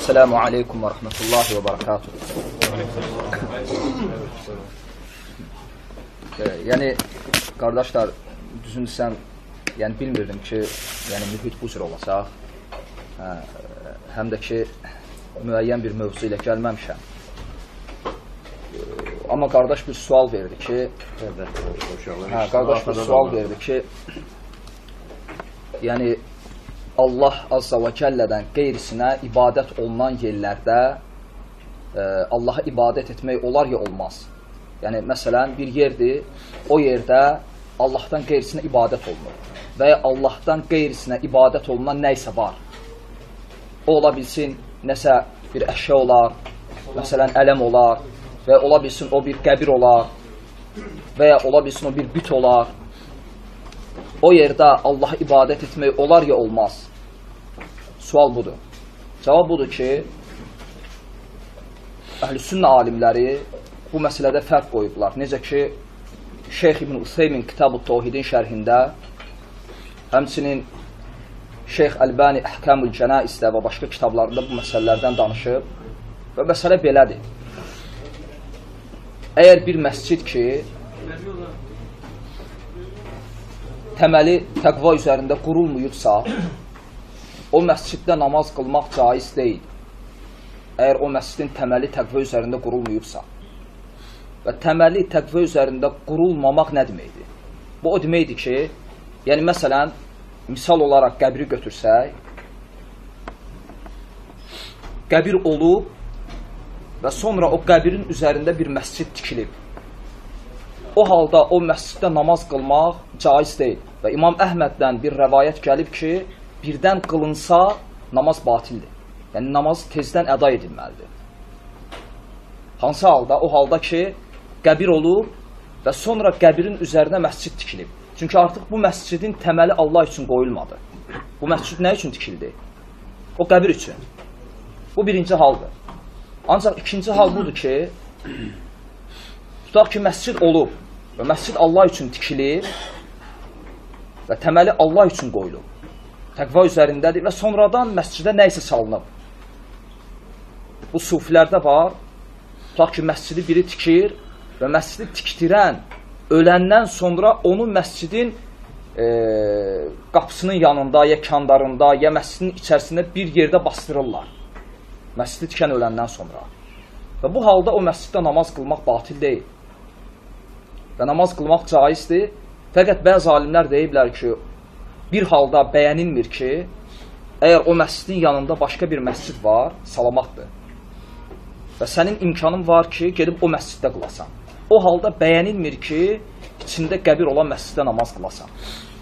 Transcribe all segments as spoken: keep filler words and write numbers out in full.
Esselamu aleykum və rəhmətullahi və barakatuhu. Yəni, qardaşlar, düzün desəm, yəni bilmirdim ki, yəni mühit bu cür olacaq. Hə, həm də ki, müəyyən bir mövzu ilə gəlməmişəm. Amma qardaş bir sual verdi ki, hə, qardaş bir sual verdi ki, yəni, Allah Azza və Cəllədən qeyrisinə ibadət olunan yerlərdə e, Allaha ibadət etmək olar ya olmaz. Yəni, məsələn, bir yerdir, o yerdə Allahdan qeyrisinə ibadət olunur və ya Allahdan qeyrisinə ibadət olunan nəysə var. O ola bilsin, nəsə bir əşya olar, məsələn, ələm olar və ya ola bilsin, o bir qəbir olar və ya ola bilsin, o bir büt olar. O yerdə Allaha ibadət etmək olar ya olmaz. Sual budur. Cavab budur ki, Əhl-i Sünnə alimləri bu məsələdə fərq qoyublar. Necə ki, Şeyx İbn Useymin Kitab-ı Tevhidin şərhində, həmçinin Şeyx Əlbani Əhkamül Cənaizdə və başqa kitablarında bu məsələlərdən danışıb və məsələ belədir. Əgər bir məscid ki, təməli təqva üzərində qurulmuyubsa, o məsciddə namaz qılmaq caiz deyil. Əgər o məscidin təməli təqva üzərində qurulmuyubsa və təməli təqva üzərində qurulmamaq nə deməkdir? Bu o deməkdir ki, yəni məsələn, misal olaraq qəbri götürsək, qəbir olub və sonra o qəbirin üzərində bir məscid tikilib. O halda o məsciddə namaz qılmaq caiz deyil. Və İmam Əhməddən bir rəvayət gəlib ki, birdən qılınsa, namaz batildir. Yəni, namaz tezdən əda edilməlidir. Hansı halda? O halda ki, qəbir olub və sonra qəbirin üzərinə məscid tikilib. Çünki artıq bu məscidin təməli Allah üçün qoyulmadı. Bu məscid nə üçün tikildi? O qəbir üçün. Bu birinci haldır. Ancaq ikinci hal budur ki, tutaq ki, məscid olub və məscid Allah üçün tikilir və təməli Allah üçün qoyulub. Təqva üzərindədir və sonradan məscidə nə isə salınıb. Bu sufilərdə var, tutaq ki, məscidi biri tikir və məscidi tikdirən öləndən sonra onu məscidin e, qapısının yanında, ya kandarında, ya məscidin içərisində bir yerdə bastırırlar. Məscidi tikən öləndən sonra. Və bu halda o məsciddə namaz qılmaq batil deyil. Və namaz qılmaq caizdir. Fəqət bəzi alimlər deyiblər ki, bir halda bəyənilmir ki, əgər o məscidin yanında başqa bir məscid var, salamatdır. Və sənin imkanın var ki, gedib o məsciddə qılasan. O halda bəyənilmir ki, içində qəbir olan məsciddə namaz qılasan.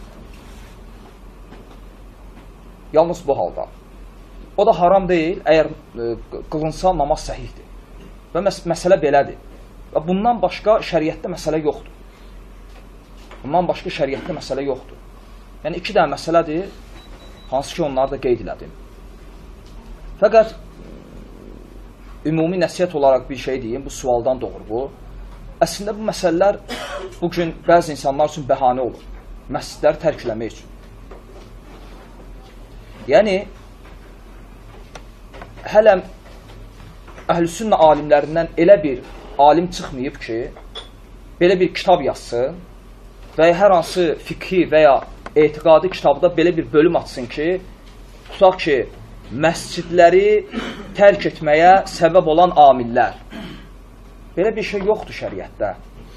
Yalnız bu halda. O da haram deyil, əgər e, qılınsa namaz səhihdir. Və məs məsələ belədir. Və bundan başqa şəriətdə məsələ yoxdur. Bundan başqa şəriətdə məsələ yoxdur. Yəni, iki dənə məsələdir, hansı ki, onları da qeyd elədim. Fəqət, ümumi nəsiyyət olaraq bir şey deyim, bu sualdan doğru bu. Əslində, bu məsələlər bugün bəzi insanlar üçün bəhanə olur. Məscidləri tərk eləmək üçün. Yəni, hələm Əhl-i Sünnə alimlərindən elə bir alim çıxmayıb ki, belə bir kitab yazsın və hər hansı fiqhi və ya etiqadi kitabda belə bir bölüm açsın ki, tutaq ki, məscidləri tərk etməyə səbəb olan amillər. Belə bir şey yoxdur şəriətdə.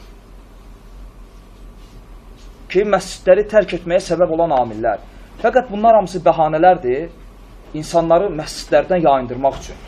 Ki, məscidləri tərk etməyə səbəb olan amillər. Fəqət bunlar hamısı bəhanələrdir, insanları məscidlərdən yayındırmaq üçün.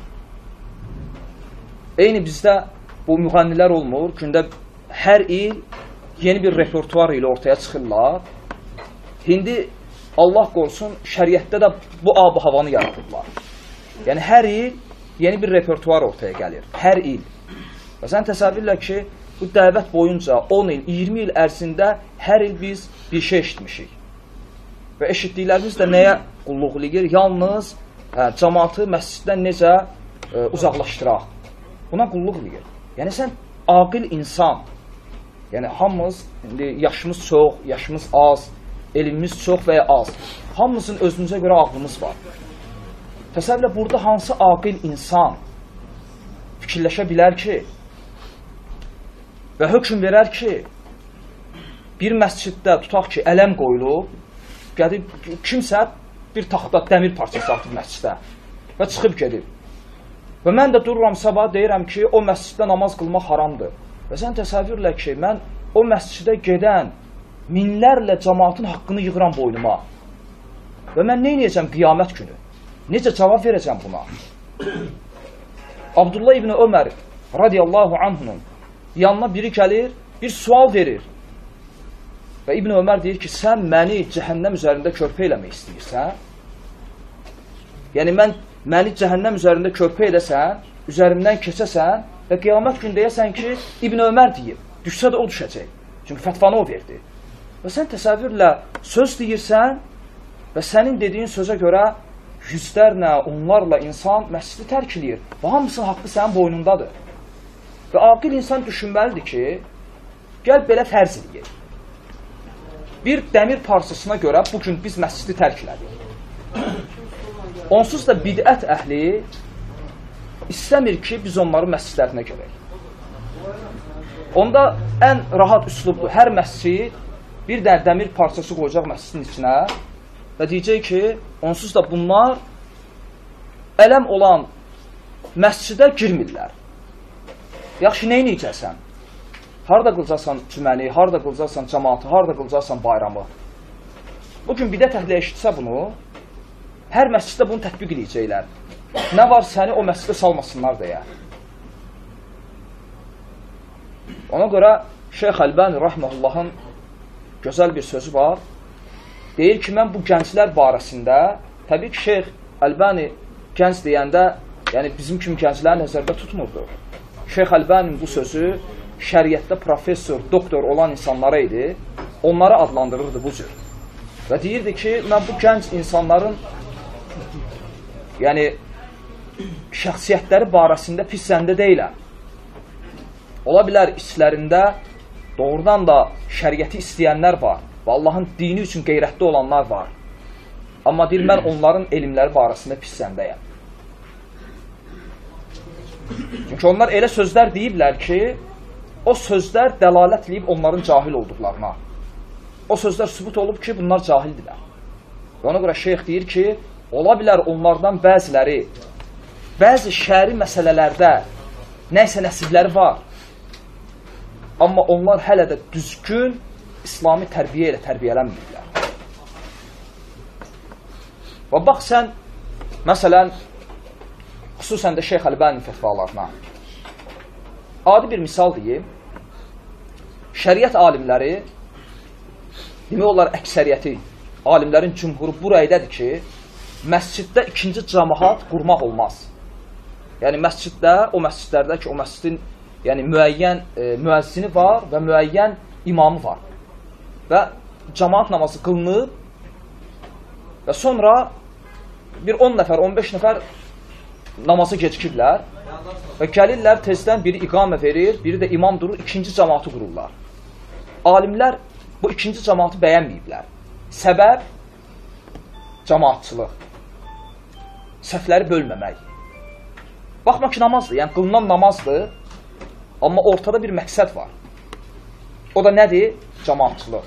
Eyni bizdə bu müğənnilər olmur, gündə hər il yeni bir repertuar ilə ortaya çıxırlar. İndi Allah qorusun, şəriətdə də bu ab-ı havanı yaradıblar. Yəni, hər il yeni bir repertuar ortaya gəlir. Hər il. Və sən təsəvvürlə ki, bu dəvət boyunca on il, iyirmi il ərzində hər il biz bir şey eşitmişik. Və eşitdiklərimiz də nəyə qulluq eləyir? Yalnız hə, cəmaatı məsciddən necə e, uzaqlaşdıraq. Buna qulluq eləyir. Yəni, sən aqil insan, yəni hamımız, indi yaşımız çox, yaşımız az, elmimiz çox və ya az. Hamımızın özümüzə görə ağlımız var. Təsəvvürlə, burada hansı aqil insan fikirləşə bilər ki və hökm verər ki, bir məsciddə tutaq ki, ələm qoyulub, gedib, kimsə bir taxta, dəmir parçası atıb məsciddə və çıxıb gedib. Və mən də dururam sabah, deyirəm ki, o məsciddə namaz qılmaq haramdır. Və sən təsəvvürlə ki, mən o məscidə gedən minlərlə cəmaatın haqqını yığıram boynuma. Və mən nə edəcəm qiyamət günü? Necə cavab verəcəm buna? Abdullah ibn Ömər radiyallahu anhunun yanına biri gəlir, bir sual verir. Və İbn Ömər deyir ki, sən məni cəhənnəm üzərində körpə eləmək istəyirsən? Yəni, mən, məni cəhənnəm üzərində körpə edəsən, üzərimdən keçəsən və qiyamət gün deyəsən ki, İbn Ömər deyib, düşsə də o düşəcək. Çünki fətvanı o verdi. Və sən təsəvvürlə söz deyirsən və sənin dediyin sözə görə yüzlərlə, onlarla insan məscidi tərk edir və hamısının haqqı sənin boynundadır. Və aqil insan düşünməlidir ki, gəl belə fərz edək. Bir dəmir parçasına görə bugün biz məscidi tərk elədik. Onsuz da bidət əhli istəmir ki, biz onları məscidlərinə görək. Onda ən rahat üslubdur. Hər məscid bir dənə dəmir parçası qoyacaq məscidin içinə və deyəcək ki, onsuz da bunlar ələm olan məscidə girmirlər. Yaxşı, nə edəcəksən? Harada qılacaqsan cüməni, harada qılacaqsan cəmaatı, harada qılacaqsan bayramı. Bugün bidət əhli eşitsə bunu, hər məsciddə bunu tətbiq edəcəklər. Nə var səni o məscidə salmasınlar deyə. Ona görə Şeyx Əlbani Rəhməhullahın gözəl bir sözü var. Deyir ki, mən bu gənclər barəsində, təbii ki, Şeyx Əlbani gənc deyəndə, yəni bizim kimi gəncləri nəzərdə tutmurdu. Şeyx Əlbaninin bu sözü şəriətdə professor, doktor olan insanlara idi, onları adlandırırdı bu cür. Və deyirdi ki, mən bu gənc insanların yəni şəxsiyyətləri barəsində pis zəndə deyiləm. Ola bilər içlərində doğrudan da şəriəti istəyənlər var və Allahın dini üçün qeyrətli olanlar var. Amma deyir, mən onların elmləri barəsində pis zəndəyəm. Çünki onlar elə sözlər deyiblər ki, o sözlər dəlalət edib onların cahil olduqlarına. O sözlər sübut olub ki, bunlar cahildirlər. Və ona görə şeyx deyir ki, ola bilər onlardan bəziləri, bəzi şəri məsələlərdə nəysə nəsibləri var. Amma onlar hələ də düzgün İslami tərbiyə ilə tərbiyələnmirlər. Və bax sən, məsələn, xüsusən də Şeyx Əlbaninin fətvalarına adi bir misal deyim, şəriət alimləri, demək olar əksəriyyəti, alimlərin cümhuru bu rəydədir ki, məsciddə ikinci cəmaat qurmaq olmaz. Yəni məsciddə, o məscidlərdə ki, o məscidin yəni, müəyyən e, müəzzini var və müəyyən imamı var. Və cəmaat namazı qılınıb və sonra bir on nəfər, on beş nəfər namazı gecikirlər və gəlirlər, tezdən biri iqamə verir, biri də imam durur, ikinci cəmaatı qururlar. Alimlər bu ikinci cəmaatı bəyənməyiblər. Səbəb cəmaatçılıq, səhvləri bölməmək. Baxma ki, namazdır, yəni qılınan namazdır, amma ortada bir məqsəd var. O da nədir? Cəmaatçılıq.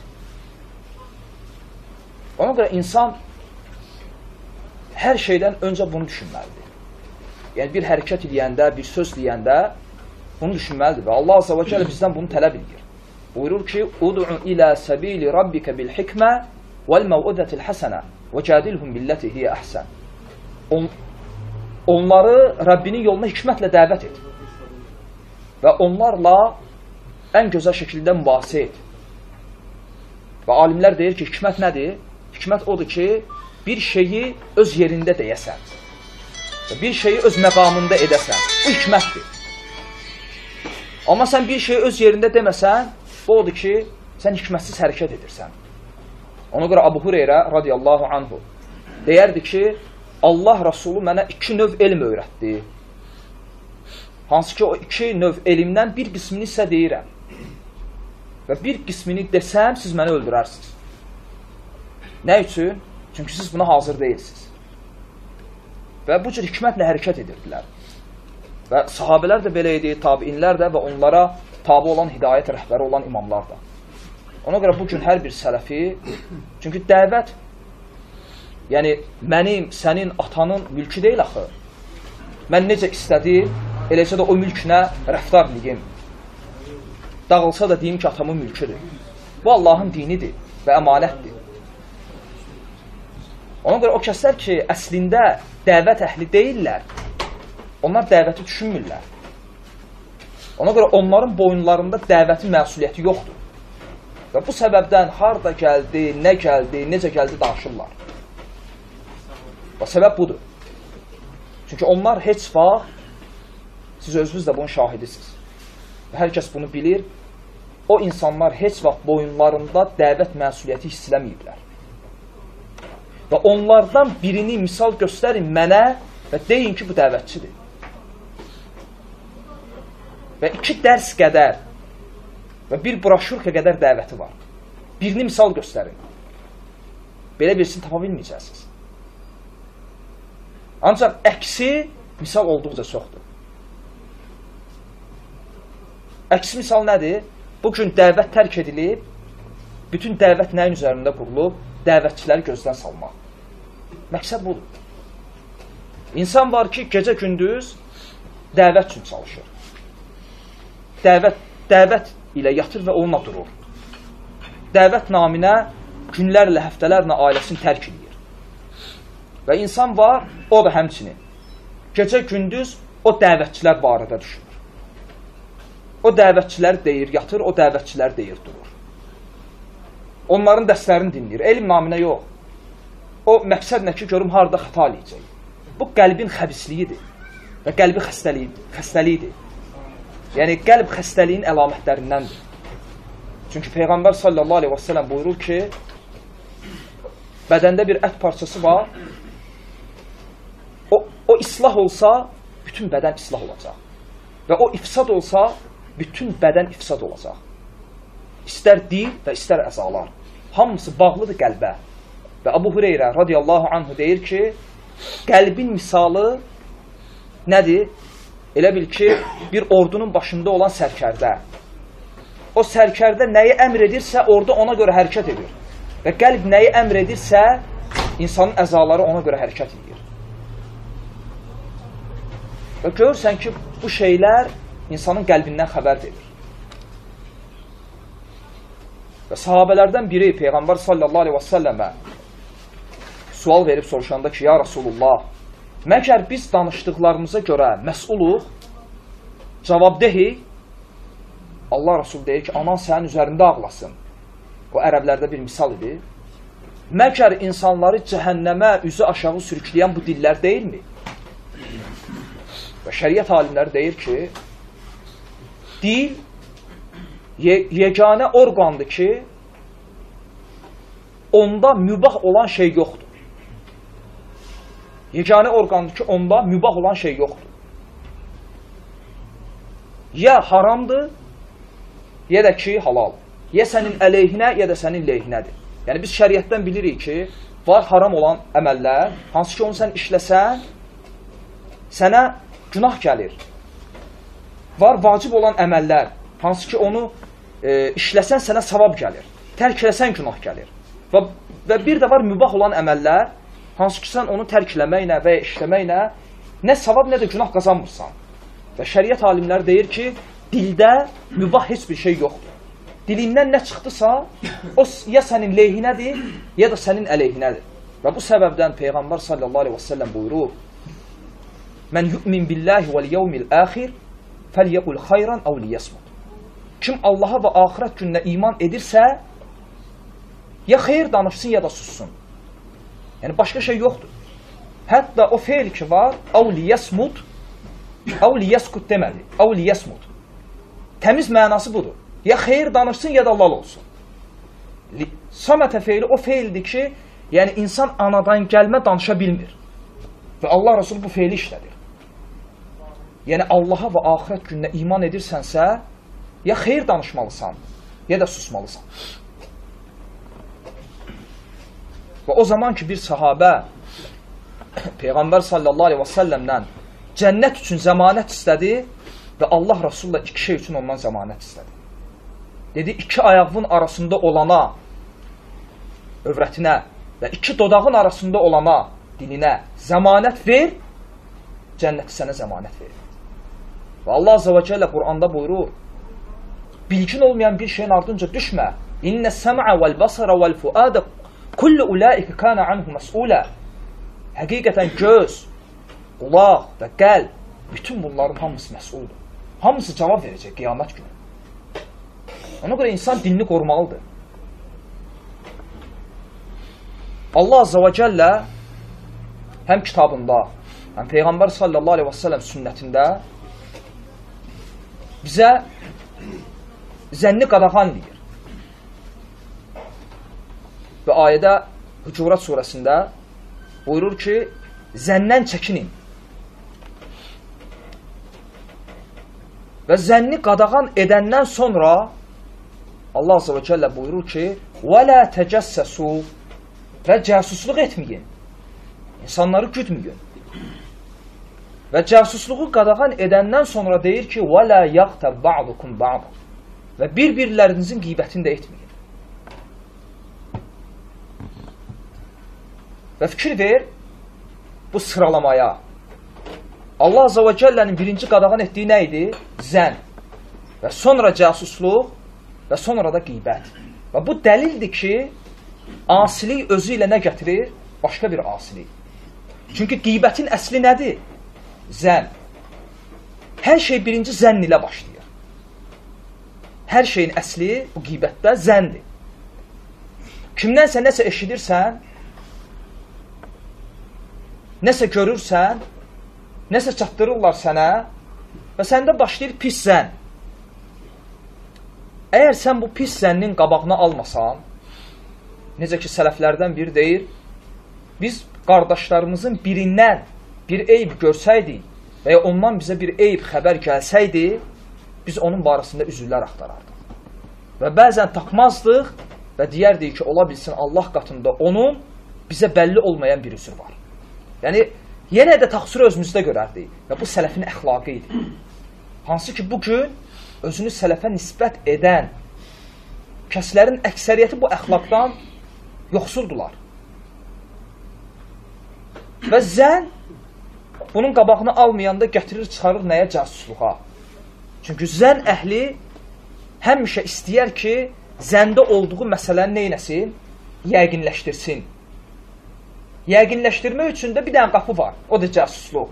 Ona görə insan hər şeydən öncə bunu düşünməlidir. Yəni bir hərəkət edəndə, bir söz deyəndə bunu düşünməlidir və Allah Azza və Cəllə bizdən bunu tələb edir. Buyurur ki, "Ud'u ilə səbili rabbikə bil hikmə vəl məv'udətil həsənə və cədilhum billəti hiyə əhsən." On, onları Rəbbinin yoluna hikmətlə dəvət et və onlarla ən gözəl şəkildə mübahisə et. Və alimlər deyir ki, hikmət nədir? Hikmət odur ki, bir şeyi öz yerində deyəsən. Bir şeyi öz məqamında edəsən. Bu hikmətdir. Amma sən bir şeyi öz yerində deməsən, bu odur ki, sən hikmətsiz hərəkət edirsən. Ona görə Abu Hüreyrə radiyallahu anhu deyərdi ki, Allah Rasulü mənə iki növ elm öyrətdi. Hansı ki, o iki növ elmdən bir qismini isə deyirəm. Və bir qismini desəm, siz məni öldürərsiniz. Nə üçün? Çünki siz buna hazır deyilsiniz. və bu cür hikmətlə hərəkət edirdilər. Və sahabələr də belə idi, tabiinlər də və onlara tabi olan hidayət rəhbəri olan imamlar da. Ona görə bugün hər bir sələfi, çünki dəvət, yəni mənim, sənin, atanın mülkü deyil axı. Mən necə istədim, eləcə də o mülkünə rəftar edeyim. Dağılsa da deyim ki, atamın mülküdür. Bu Allahın dinidir və əmanətdir. Ona görə o kəslər ki, əslində dəvət əhli deyirlər, onlar dəvəti düşünmürlər. Ona görə onların boyunlarında dəvətin məsuliyyəti yoxdur. Və bu səbəbdən harada gəldi, nə gəldi, necə gəldi danışırlar. Və səbəb budur. Çünki onlar heç vaxt, siz özünüz də bunun şahidisiniz. Və hər kəs bunu bilir, o insanlar heç vaxt boyunlarında dəvət məsuliyyəti hiss eləməyiblər. Və onlardan birini misal göstərin mənə və deyin ki, bu dəvətçidir. Və iki dərs qədər və bir broşurka qədər dəvəti var. Birini misal göstərin. Belə birisini tapa bilməyəcəksiniz. Ancaq əksi misal olduqca çoxdur. Əksi misal nədir? Bugün dəvət tərk edilib, bütün dəvət nəyin üzərində qurulub? Dəvətçiləri gözdən salmaq. Məqsəd budur. İnsan var ki, gecə-gündüz dəvət üçün çalışır. Dəvət, dəvət ilə yatır və onunla durur. Dəvət naminə günlərlə, həftələrlə ailəsini tərk edir. Və insan var, o da həmçinin. Gecə-gündüz o dəvətçilər barədə düşünür. O dəvətçilər deyir, yatır, o dəvətçilər deyir, durur. Onların dərslərini dinləyir. Elm naminə yox. O məqsəd nə ki, görüm harada xəta eləyəcək. Bu qəlbin xəbisliyidir və qəlbi xəstəliyidir. Yəni, qəlb xəstəliyin əlamətlərindəndir. Çünki Peyğəmbər sallallahu aleyhi və səlləm buyurur ki, bədəndə bir ət parçası var, o, o islah olsa, bütün bədən islah olacaq. Və o ifsad olsa, bütün bədən ifsad olacaq. İstər dil və istər əzalar. Hamısı bağlıdır qəlbə. Və Əbu Hüreyrə radiyallahu anhu deyir ki, qəlbin misalı nədir? Elə bil ki, bir ordunun başında olan sərkərdə. O sərkərdə nəyi əmr edirsə, orada ona görə hərəkət edir. Və qəlb nəyi əmr edirsə, insanın əzaları ona görə hərəkət edir. Və görürsən ki, bu şeylər insanın qəlbindən xəbər verir. Və sahabələrdən biri Peyğəmbər sallallahu aleyhi və səlləmə sual verib soruşanda ki, ya Rasulullah, məgər biz danışdıqlarımıza görə məsuluq, cavabdehik, Allah Rasul deyir ki, anan sənin üzərində ağlasın. O ərəblərdə bir misal idi. Məgər insanları cəhənnəmə üzü aşağı sürükləyən bu dillər deyilmi? Və şəriət alimləri deyir ki, dil yeganə orqandır ki, onda mübah olan şey yoxdur. Yeganə orqandır ki, onda mübah olan şey yoxdur. Ya haramdır, ya da ki, halal. Ya sənin əleyhinə, ya da sənin leyhinədir. Yəni, biz şəriətdən bilirik ki, var haram olan əməllər, hansı ki, onu sən işləsən, sənə günah gəlir. Var vacib olan əməllər, hansı ki, onu e, işləsən, sənə savab gəlir. Tərk eləsən, günah gəlir. Və, və bir də var mübah olan əməllər, hansı ki, sən onu tərk eləməklə və ya işləməklə nə savab, nə də günah qazanmırsan. Və şəriət alimləri deyir ki, dildə mübah heç bir şey yoxdur. Dilindən nə çıxdısa, o ya sənin leyhinədir, ya da sənin əleyhinədir. Və bu səbəbdən Peyğəmbər sallallahu aleyhi və səlləm buyurur, mən yu'min billahi vəl yevmil əxir fəlyəqul xayran əv liyəsmut. Kim Allaha və axirət gününə iman edirsə, ya xeyir danışsın, ya da sussun. Yəni, başqa şey yoxdur. Hətta o feil ki var, əv liyəsmut, əv liyəskut deməli, əv liyəsmut. Təmiz mənası budur. Ya xeyir danışsın, ya da lal olsun. Samətə feili o feildir ki, yəni insan anadan gəlmə danışa bilmir. Və Allah Resulü bu feili işlədir. Yəni Allaha və axirət gününə iman edirsənsə, ya xeyir danışmalısan, ya da susmalısan. Və o zaman ki, bir sahabə Peyğəmbər sallallahu aleyhi və səlləmdən cənnət üçün zəmanət istədi və Allah Rasulullah iki şey üçün ondan zəmanət istədi. Dedi, iki ayağının arasında olana, övrətinə və iki dodağın arasında olana, dilinə zəmanət ver, cənnəti sənə zəmanət verir. Və Allah Azze və Cəllə Qur'anda buyurur, bilgin olmayan bir şeyin ardınca düşmə. İnnə səmə vəl-basara vəl-fuadə kullu ulaikə kana anhu məs'ulə. Həqiqətən göz, qulaq və qəlb, bütün bunların hamısı məsuldur. Hamısı cavab verəcək qiyamət günü. Ona görə insan dilini qorumalıdır. Allah Azze və Cəllə həm kitabında, həm Peyğəmbər sallallahu aleyhi və səlləm sünnətində bizə zənni qadağan deyir. Və ayədə Hucurat surəsində buyurur ki, zəndən çəkinin. Və zənni qadağan edəndən sonra Allah Azze və Cəllə buyurur ki, وَلَا تَجَسَّسُوا və cəsusluq etməyin. İnsanları güdməyin. Və cəsusluğu qadağan edəndən sonra deyir ki, وَلَا يَغْتَبْ بَعْضُكُمْ بَعْضًا və bir-birlərinizin qeybətini də etməyin. Və fikir ver bu sıralamaya. Allah Azze və Cəllənin birinci qadağan etdiyi nə idi? Zən. Və sonra cəsusluq və sonra da qeybət. Və bu dəlildir ki, asilik özü ilə nə gətirir? Başqa bir asilik. Çünki qeybətin əsli nədir? Zən. Hər şey birinci zənn ilə başlayır. Hər şeyin əsli bu qeybətdə zəndir. Kimdənsə nəsə eşidirsən, nəsə görürsən, nəsə çatdırırlar sənə və səndə başlayır pis zənn. Əgər sən bu pis zənnin qabağına almasan, necə ki sələflərdən biri deyir, biz qardaşlarımızın birindən bir eyb görsəydik və ya ondan bizə bir eyb xəbər gəlsəydi, biz onun barəsində üzürlər axtarardıq. Və bəzən tapmazdıq və deyərdik ki, ola bilsin Allah qatında onun bizə bəlli olmayan bir üzür var. Yəni, yenə də təqsiri özümüzdə görərdik və bu sələfin əxlaqı idi. Hansı ki, bugün özünü sələfə nisbət edən kəslərin əksəriyyəti bu əxlaqdan yoxsuldular. Və zən bunun qabağını almayanda gətirir, çıxarır nəyə? Casusluğa. Çünki zən əhli həmişə istəyər ki, zəndə olduğu məsələni neynəsin? Yəqinləşdirsin. Yəqinləşdirmək üçün də bir dənə qapı var. O da casusluq.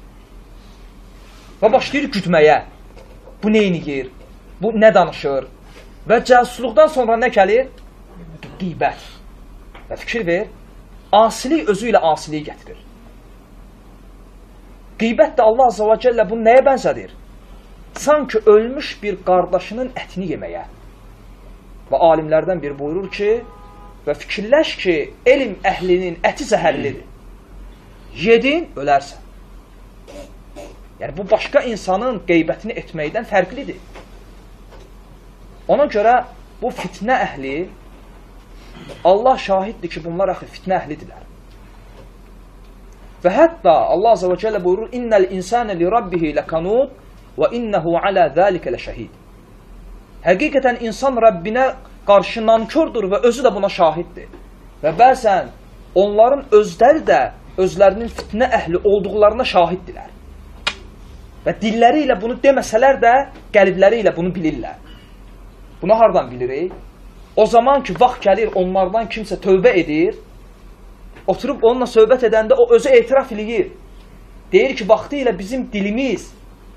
Və başlayır güdməyə. Bu neyniyir? Bu nə danışır? Və casusluqdan sonra nə gəlir? Qeybət. Və fikir ver, asilik özü ilə asiliyi gətirir. Qeybət də Allah Azze və Cəllə bunu nəyə bənzədir? Sanki ölmüş bir qardaşının ətini yeməyə. Və alimlərdən biri buyurur ki, və fikirləş ki, elm əhlinin əti zəhərlidir. Yedin, ölərsən. Yəni, bu başqa insanın qeybətini etməkdən fərqlidir. Ona görə bu fitnə əhli, Allah şahiddir ki, bunlar axı fitnə əhlidirlər. Və hətta Allah Azze və Cəllə buyurur, İnnəl insənə li rabbihi ləkanud və innəhu alə zəlikə ləşəhid. Həqiqətən insan Rəbbinə qarşı nankördür və özü də buna şahiddir. Və bəzən onların özləri də özlərinin fitnə əhli olduqlarına şahiddirlər. Və dilləri ilə bunu deməsələr də qəlbləri ilə bunu bilirlər. Bunu hardan bilirik? O zaman ki, vaxt gəlir onlardan kimsə tövbə edir, oturub onunla söhbət edəndə o özü etiraf eləyir. Deyir ki, vaxtı ilə bizim dilimiz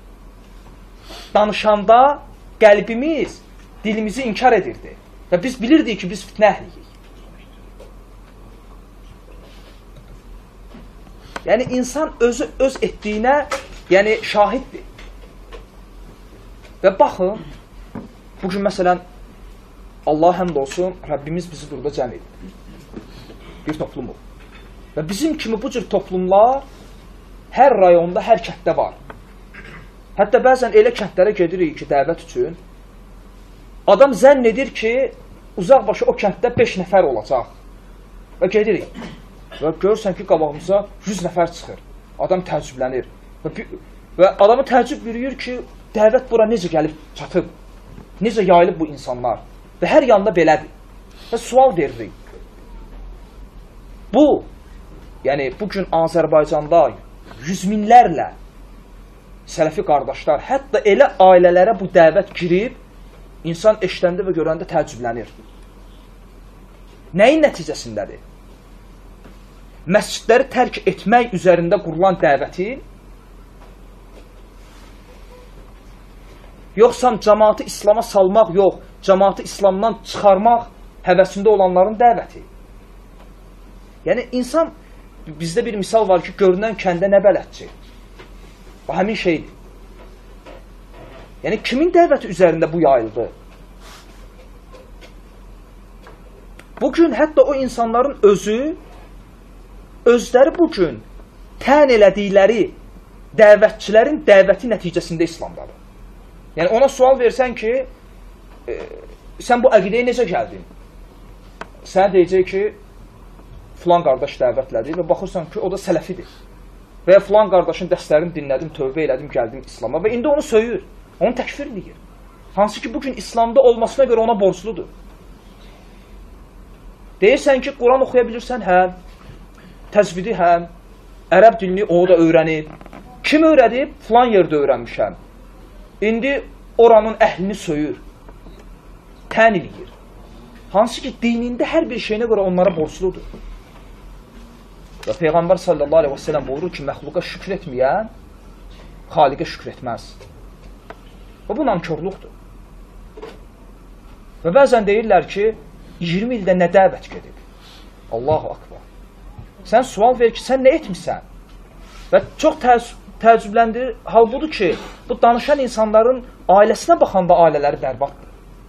danışanda qəlbimiz dilimizi inkar edirdi. Və biz bilirdik ki, biz fitnə əhliyik. Yəni, insan özü öz etdiyinə yəni, şahiddir. Və baxın, bugün məsələn, Allah həmd olsun, Rəbbimiz bizi burada cəm edir. Bir toplumur. Və bizim kimi bu cür toplumlar hər rayonda, hər kənddə var. Hətta bəzən elə kəndlərə gedirik ki, dəvət üçün, adam zənn edir ki, uzaq başı o kənddə beş nəfər olacaq. Və gedirik. Və görürsən ki, qabağımıza yüz nəfər çıxır. Adam təəccüblənir. Və, və adamı təəccüb bürüyür ki, dəvət bura necə gəlib çatıb, necə yayılıb bu insanlar. Və hər yanda belədir. Və sual veririk. Bu, yəni bugün Azərbaycanda yüz minlərlə sələfi qardaşlar, hətta elə ailələrə bu dəvət girib, insan eşləndə və görəndə təəccüblənir. Nəyin nəticəsindədir? Məscidləri tərk etmək üzərində qurulan dəvəti, yoxsa cəmaatı İslama salmaq, yox, cəmaatı İslamdan çıxarmaq həvəsində olanların dəvəti. Yəni, insan, bizdə bir misal var ki, görünən kəndə nə bələdçi? Bu, həmin şeydir. Yəni, kimin dəvəti üzərində bu yayıldı? Bugün hətta o insanların özü, özləri bugün tən elədikləri dəvətçilərin dəvəti nəticəsində İslamdadır. Yəni, ona sual versən ki, e, sən bu əqidəyə necə gəldin? Sənə deyəcək ki, filan qardaş dəvətlədi və baxırsan ki, o da sələfidir. Və ya filan qardaşın dərslərini dinlədim, tövbə elədim, gəldim İslama və indi onu söyür, onu təkfir edir. Hansı ki, bugün İslamda olmasına görə ona borcludur. Deyirsən ki, Quran oxuya bilirsən, hə, təzvidi həm, ərəb dilini o da öyrənib. Kim öyrədib? Filan yerdə öyrənmişəm. İndi oranın əhlini söyür, tən eləyir. Hansı ki, dinində hər bir şeyinə görə onlara borcludur. Və Peyğəmbər sallallahu aleyhi və səlləm buyurur ki, məxluqa şükür etməyən, xaliqə şükür etməz. Və bu nankörlükdür. Və bəzən deyirlər ki, iyirmi ildə nə dəvət gedib? Allahu akbar. Sən sual ver ki, sən nə etmişsən? Və çox təəccübləndirir. Hal budur ki, bu danışan insanların ailəsinə baxanda ailələri bərbaddır.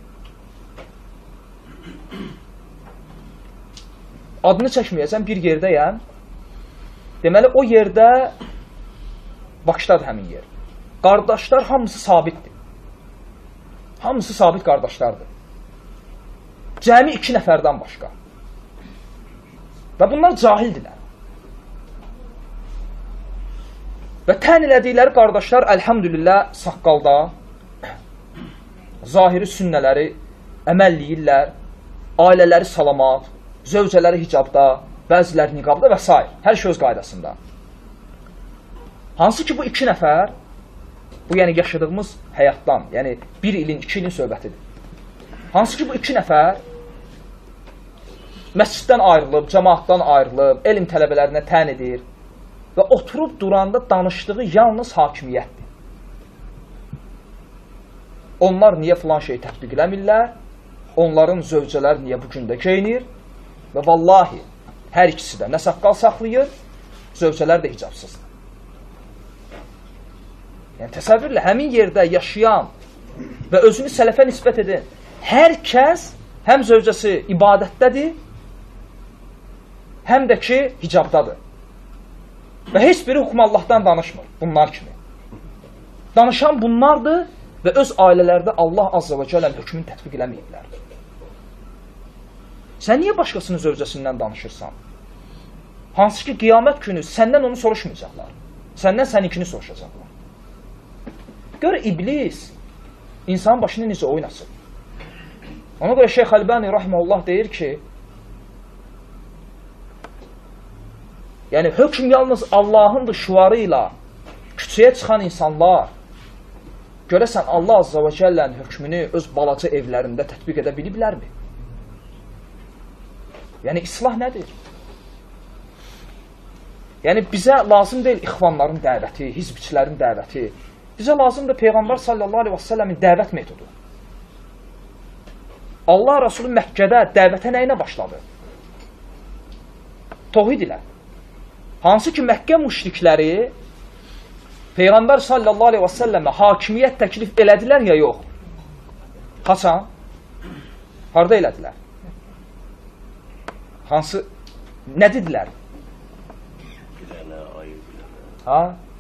Adını çəkməyəsən, bir yerdəyəm. Deməli, o yerdə Bakıdadır həmin yer. Qardaşlar hamısı sabitdir. Hamısı sabit qardaşlardır. Cəmi iki nəfərdən başqa. Və bunlar cahildirlər. Və tən elədikləri qardaşlar, əlhəmdülillah, saqqalda, zahiri sünnələri əməlləyirlər, ailələri salamat, zövcələri hicabda, bəziləri niqabda və s. Hər şey öz qaydasında. Hansı ki, bu iki nəfər, bu yəni yaşadığımız həyatdan, yəni bir ilin, iki ilin söhbətidir. Hansı ki, bu iki nəfər məsciddən ayrılıb, cəmaatdan ayrılıb, elm tələbələrinə tən edir və oturub duranda danışdığı yalnız hakimiyyətdir. Onlar niyə filan şey tətbiq eləmirlər? Onların zövcələr niyə bugün də geyinir? Və vallahi, hər ikisi də nə saqqal saxlayır, zövcələr də hicabsızdır. Yəni, təsəvvürlə, həmin yerdə yaşayan və özünü sələfə nisbət edən hər kəs həm zövcəsi ibadətdədir, həm də ki, hicabdadır. Və heç biri hukm Allahdan danışmır, bunlar kimi. Danışan bunlardır və öz ailələrdə Allah azza və cəllənin hökmünü tətbiq eləməyiblər. Sən niyə başqasının zövcəsindən danışırsan? Hansı ki, qiyamət günü səndən onu soruşmayacaqlar. Səndən səninkini soruşacaqlar. Gör, iblis insanın başını necə oynasın. Ona görə Şeyx Əlbani rahimehullah deyir ki, yəni hökm yalnız Allahındır şüarı ilə küçəyə çıxan insanlar görəsən Allah azza və cəllənin hökmünü öz balaca evlərində tətbiq edə biliblərmi? Yəni islah nədir? Yəni bizə lazım deyil ixvanların dəvəti, hizbçilərin dəvəti. Bizə lazımdır Peyğəmbər sallallahu aleyhi və səlləmin dəvət metodu. Allah Rasulü Məkkədə dəvətə nə ilə başladı? Tohid ilə. Hansı ki, Məkkə müşrikləri Peyğəmbər sallallahu aleyhi və səlləmə hakimiyyət təklif elədilər ya yox? Haçan? Harada elədilər? Hansı? Nə dedilər? Ha?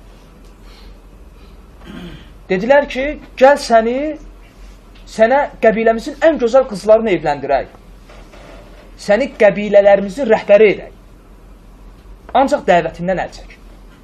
Dedilər ki, gəl səni, sənə qəbiləmizin ən gözəl qızlarını evləndirək. Səni qəbilələrimizin rəhbəri edək. ancaq dəvətindən əl çək.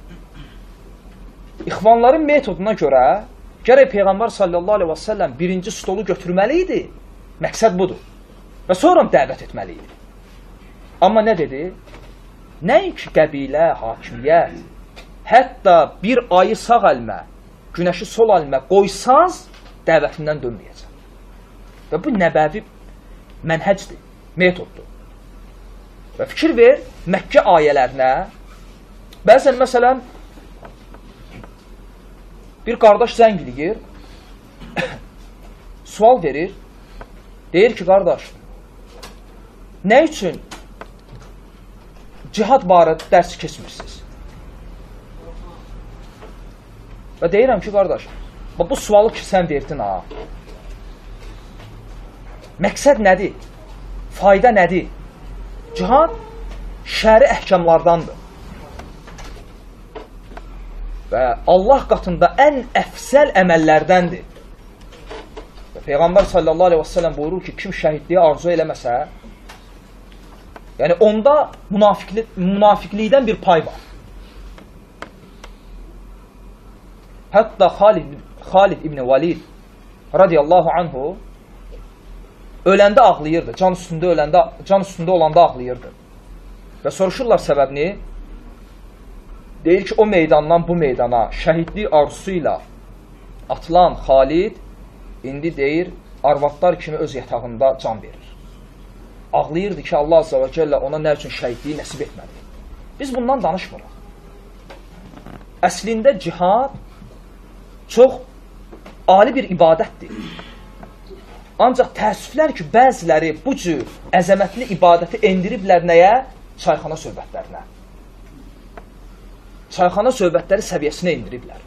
İxvanların metoduna görə gərək Peyğəmbər sallallahu aleyhi və səlləm birinci stolu götürməli idi. Məqsəd budur. Və sonra dəvət etməli idi. Amma nə dedi? Nəinki qəbilə, hakimiyyət, hətta bir ayı sağ əlmə, günəşi sol əlmə qoysaz, dəvətindən dönməyəcək. Və bu nəbəvi mənhəcdir, metoddur. Və fikir ver, Məkkə ayələrinə, bəzən məsələn, bir qardaş zəng eləyir, sual verir, deyir ki, qardaş, nə üçün cihad barədə dərs keçmirsiniz? Və deyirəm ki, qardaş, bu sualı ki, sən verdin, ha. Məqsəd nədir? Fayda nədir? Cihad şəri əhkamlardandır. Və Allah qatında ən əfsəl əməllərdəndir. Və Peyğəmbər sallallahu aleyhi və səlləm buyurur ki, kim şəhidliyə arzu eləməsə, yəni onda münafiqli, münafiqlikdən bir pay var. Hətta Xalid, Xalid ibn Valid radiyallahu anhu öləndə ağlayırdı. Can üstündə öləndə, can üstündə olanda ağlayırdı. Və soruşurlar səbəbini. Deyir ki, o meydandan bu meydana şəhidlik arzusu ilə atılan Xalid indi deyir, arvadlar kimi öz yatağında can verir. Ağlayırdı ki, Allah azza və cəllə ona nə üçün şəhidliyi nəsib etmədi. Biz bundan danışmırıq. Əslində cihad çox ali bir ibadətdir. Ancaq təəssüflər ki, bəziləri bu cür əzəmətli ibadəti endiriblər nəyə? Çayxana söhbətlərinə. Çayxana söhbətləri səviyyəsinə indiriblər.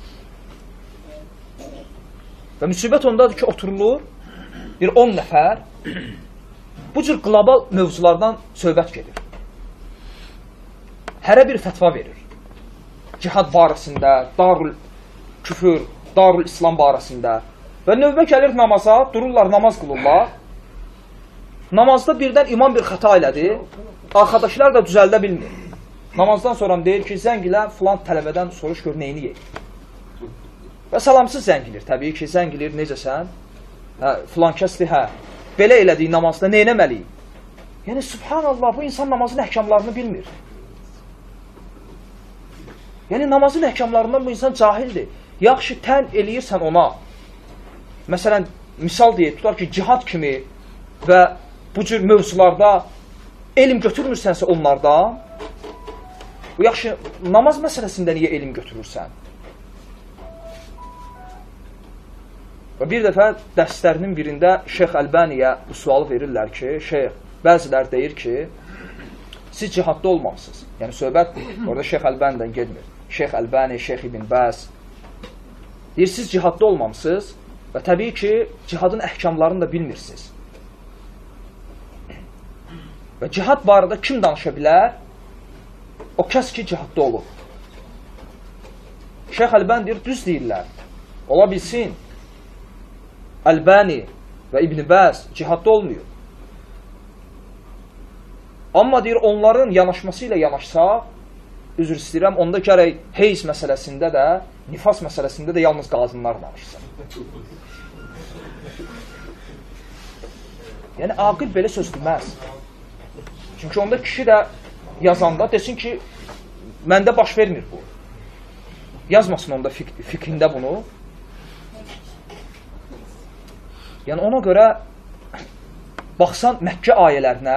Və müsibət ondadır ki, oturulur, bir on nəfər bu cür qlobal mövzulardan söhbət gedir. Hərə bir fətva verir. Cihad barəsində, darul küfür, darul İslam barəsində. Və növbə gəlir namaza, dururlar, namaz qılırlar. Namazda birdən imam bir xəta elədi, arxadaşlar da düzəldə bilmir. Namazdan sonra deyir ki, zəng ilə filan tələbədən soruş gör, neyini yeyir. Və salamsız zəng ilir, təbii ki, zəng ilir, necəsən? Hə, filan kəsli, hə. Belə elədiyi namazda neynəməliyik? Yəni, subhanallah, bu insan namazın əhkamlarını bilmir. Yəni, namazın əhkamlarından bu insan cahildir. Yaxşı, tən eləyirsən ona. Məsələn, misal deyək, tutar ki, cihad kimi və bu cür mövzularda elm götürmürsənsə onlardan, bu yaxşı, namaz məsələsində niyə elm götürürsən? Və bir dəfə dərslərinin birində Şeyx Əlbəniyə bu sualı verirlər ki, Şeyx, bəzilər deyir ki, siz cihadda olmamışsınız. Yəni, söhbət orada Şeyx Əlbənidən gedmir. Şeyx Əlbəni, Şeyx İbn Bəz deyir, siz cihadda olmamışsınız və təbii ki, cihadın əhkamlarını da bilmirsiniz. Və cihad barədə kim danışa bilər? O kəs ki, cihadda olur. Şeyx Əlbəni deyir, düz deyirlər. Ola bilsin, Əlbəni və İbn Bəz cihadda olmuyor. Amma deyir, onların yanaşması ilə yanaşsaq, üzr istəyirəm, onda gərək heyz məsələsində də, nifas məsələsində də yalnız qadınlar danışsın. Yəni, aqil belə söz deməz. Çünki onda kişi də yazanda desin ki, məndə baş vermir bu. Yazmasın onda fik fikrində bunu. Yəni, ona görə baxsan Məkkə ayələrinə,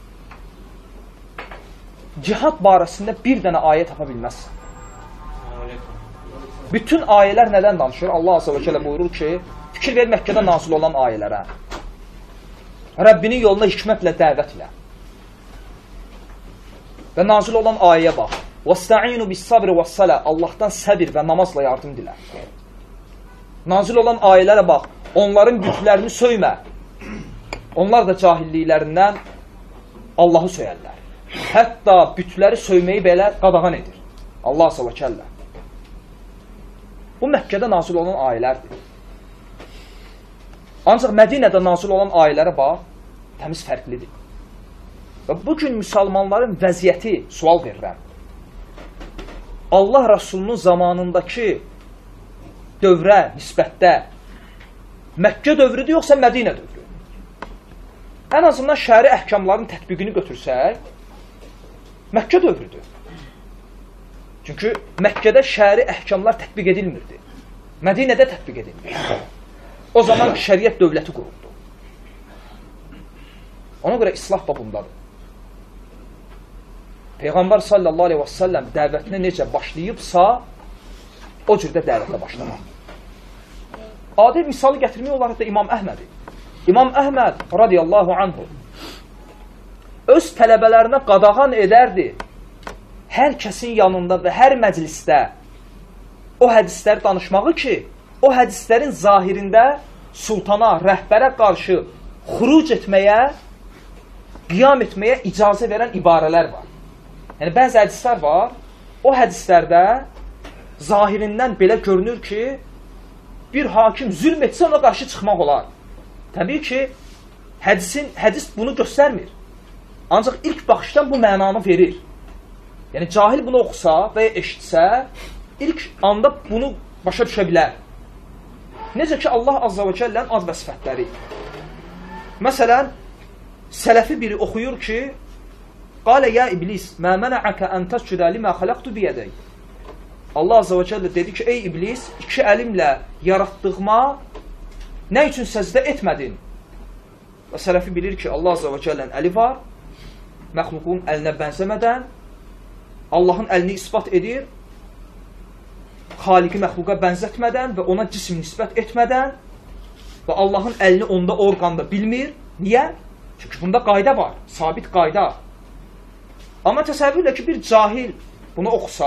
cihad barəsində bir dənə ayə tapa bilməzsən. Bütün ayələr nədən danışır? Allah azə və kələ buyurur ki, fikir ver Məkkədə nazil olan ayələrə. Rəbbinin yoluna hikmətlə dəvətlə. Və nazil olan ayəyə bax. وَاسْتَعِينُ بِالصَّبْرِ وَالصَّلَى Allahdan səbir və namazla yardım dilə. Nazil olan ayələrə bax. Onların bütlərini söymə. Onlar da cahilliklərindən Allahı söyərlər. Hətta bütləri söyməyi belə qadağan edir. Allah azə və kəllə. Bu Məkkədə nazil olan ayələrdir. Ancaq Mədinədə nazil olan ayələrə bax, təmiz fərqlidir. Və bugün müsəlmanların vəziyyəti, sual verirəm, Allah Rasulunun zamanındakı dövrə nisbətdə Məkkə dövrüdür, yoxsa Mədinə dövrü? Ən azından şəri əhkamların tətbiqini götürsək, Məkkə dövrüdür. Çünki Məkkədə şəri əhkamlar tətbiq edilmirdi. Mədinədə tətbiq edilmirdi. O zaman şəriət dövləti quruldu. Ona görə islah babundadır. Peyğəmbər sallallahu aleyhi və səlləm dəvətinə necə başlayıbsa, o cürdə dəvətə başlamaq. Adi misalı gətirmək olar da İmam Əhmədi. İmam Əhməd radiyallahu anhu öz tələbələrinə qadağan edərdi hər kəsin yanında və hər məclisdə o hədisləri danışmağı ki, o hədislərin zahirində sultana, rəhbərə qarşı xuruc etməyə, qiyam etməyə icazə verən ibarələr var. Yəni, bəzi hədislər var, o hədislərdə zahirindən belə görünür ki, bir hakim zülm etsə ona qarşı çıxmaq olar. Təbii ki, hədisin, hədis bunu göstərmir. Ancaq ilk baxışdan bu mənanı verir. Yəni, cahil bunu oxusa və ya eşitsə, ilk anda bunu başa düşə bilər. Necə ki, Allah Azza və Cəllənin ad və sifətləri. Məsələn, sələfi biri oxuyur ki, Qalə ya iblis, mə mənəəkə ən təscüdə limə xələqtu biyədəy. Allah Azza və Cəllə dedi ki, ey iblis, iki əlimlə yaratdığıma nə üçün səcdə etmədin? Və sələfi bilir ki, Allah Azza və Cəllənin əli var, məxluqun əlinə bənzəmədən, Allahın əlini isbat edir, xaliqi məxluqa bənzətmədən və ona cisim nisbət etmədən və Allahın əlini onda orqanda bilmir. Niyə? Çünki bunda qayda var, sabit qayda. Amma təsəvvürlə ki, bir cahil bunu oxusa,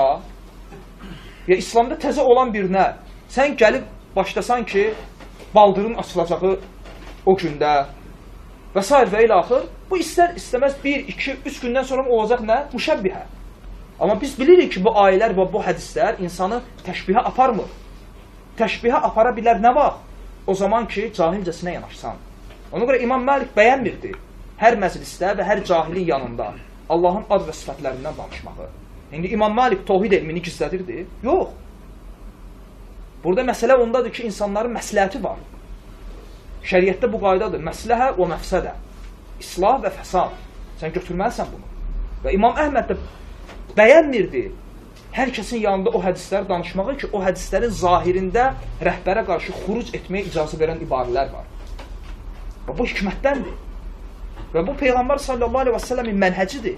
ya İslamda təzə olan birinə sən gəlib başlasan ki, baldırın açılacağı o gündə və s. və ilə axır, bu istər istəməz bir, iki, üç gündən sonra olacaq nə? Müşəbbihə. Amma biz bilirik ki, bu ayələr və bu hədislər insanı təşbihə aparmır. Təşbihə apara bilər nə vaxt? O zaman ki, cahilcəsinə yanaşsan. Ona görə İmam Məlik bəyənmirdi hər məclisdə və hər cahilin yanında Allahın ad və sifətlərindən danışmağı. İndi İmam Məlik tohid elmini gizlədirdi. Yox. Burada məsələ ondadır ki, insanların məsləhəti var. Şəriətdə bu qaydadır. Məsləhə və məfsədə. İslah və fəsad. Sən götürməlisən bunu. Və İmam Əhməd də bəyənmirdi hər kəsin yanında o hədisləri danışmağı ki, o hədislərin zahirində rəhbərə qarşı xuruc etməyə icazə verən ibarələr var. Və bu hikmətdəndir. Və bu Peyğəmbər sallallahu aleyhi və səlləmin mənhəcidir.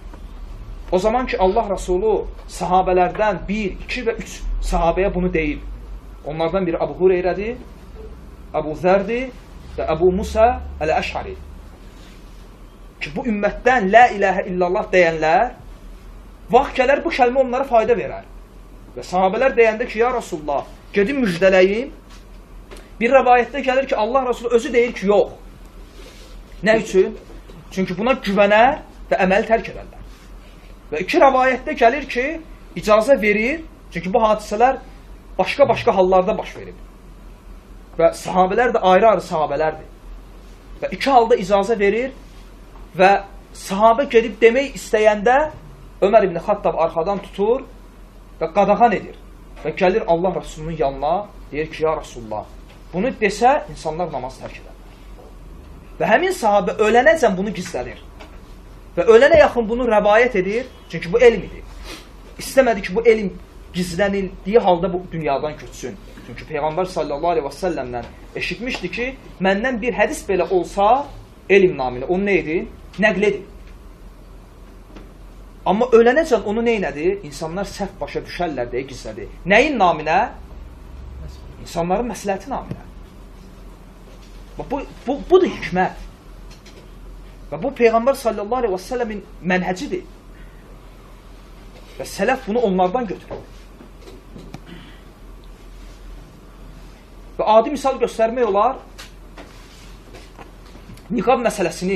O zaman ki, Allah Rasulü sahabələrdən bir, iki və üç sahabəyə bunu deyib. Onlardan biri Əbu Hureyrədir, Əbu Zərdir və Əbu Musa Əl-Əş'ari. Ki, bu ümmətdən la ilahə illallah deyənlər vaxt gələr bu kəlmə onlara fayda verər. Və sahabələr deyəndə ki, ya Rasulullah, gedim müjdələyim. Bir rəvayətdə gəlir ki, Allah Rasulü özü deyir ki, yox. Nə üçün? Çünki buna güvənər və əməli tərk edərlər. Və iki rəvayətdə gəlir ki, icazə verir, çünki bu hadisələr başqa-başqa hallarda baş verib. Və sahabələr də ayrı-ayrı sahabələrdir. Və iki halda icazə verir və sahabə gedib demək istəyəndə Ömər ibn Xattab arxadan tutur və qadağan edir. Və gəlir Allah Rasulunun yanına, deyir ki, ya Rasulullah, bunu desə, insanlar namaz tərk edər. Və həmin sahabə ölənəcən bunu gizlədir. Və ölənə yaxın bunu rəvayət edir, çünki bu elm idi. İstəmədi ki, bu elm gizlənildiyi halda bu dünyadan köçsün. Çünki Peyğəmbər sallallahu aleyhi və səlləmdən eşitmişdi ki, məndən bir hədis belə olsa, elm naminə, onu nə edin? Nəql edin. Amma ölənəcən onu nə elədi? İnsanlar səhv başa düşərlər deyə gizlədi. Nəyin naminə? İnsanların məsləhəti naminə. Bu, bu, budur hikmət. Və bu Peyğəmbər sallallahu aleyhi və səlləmin mənhəcidir. Və sələf bunu onlardan götürür. Və adi misal göstərmək olar, niqab məsələsini.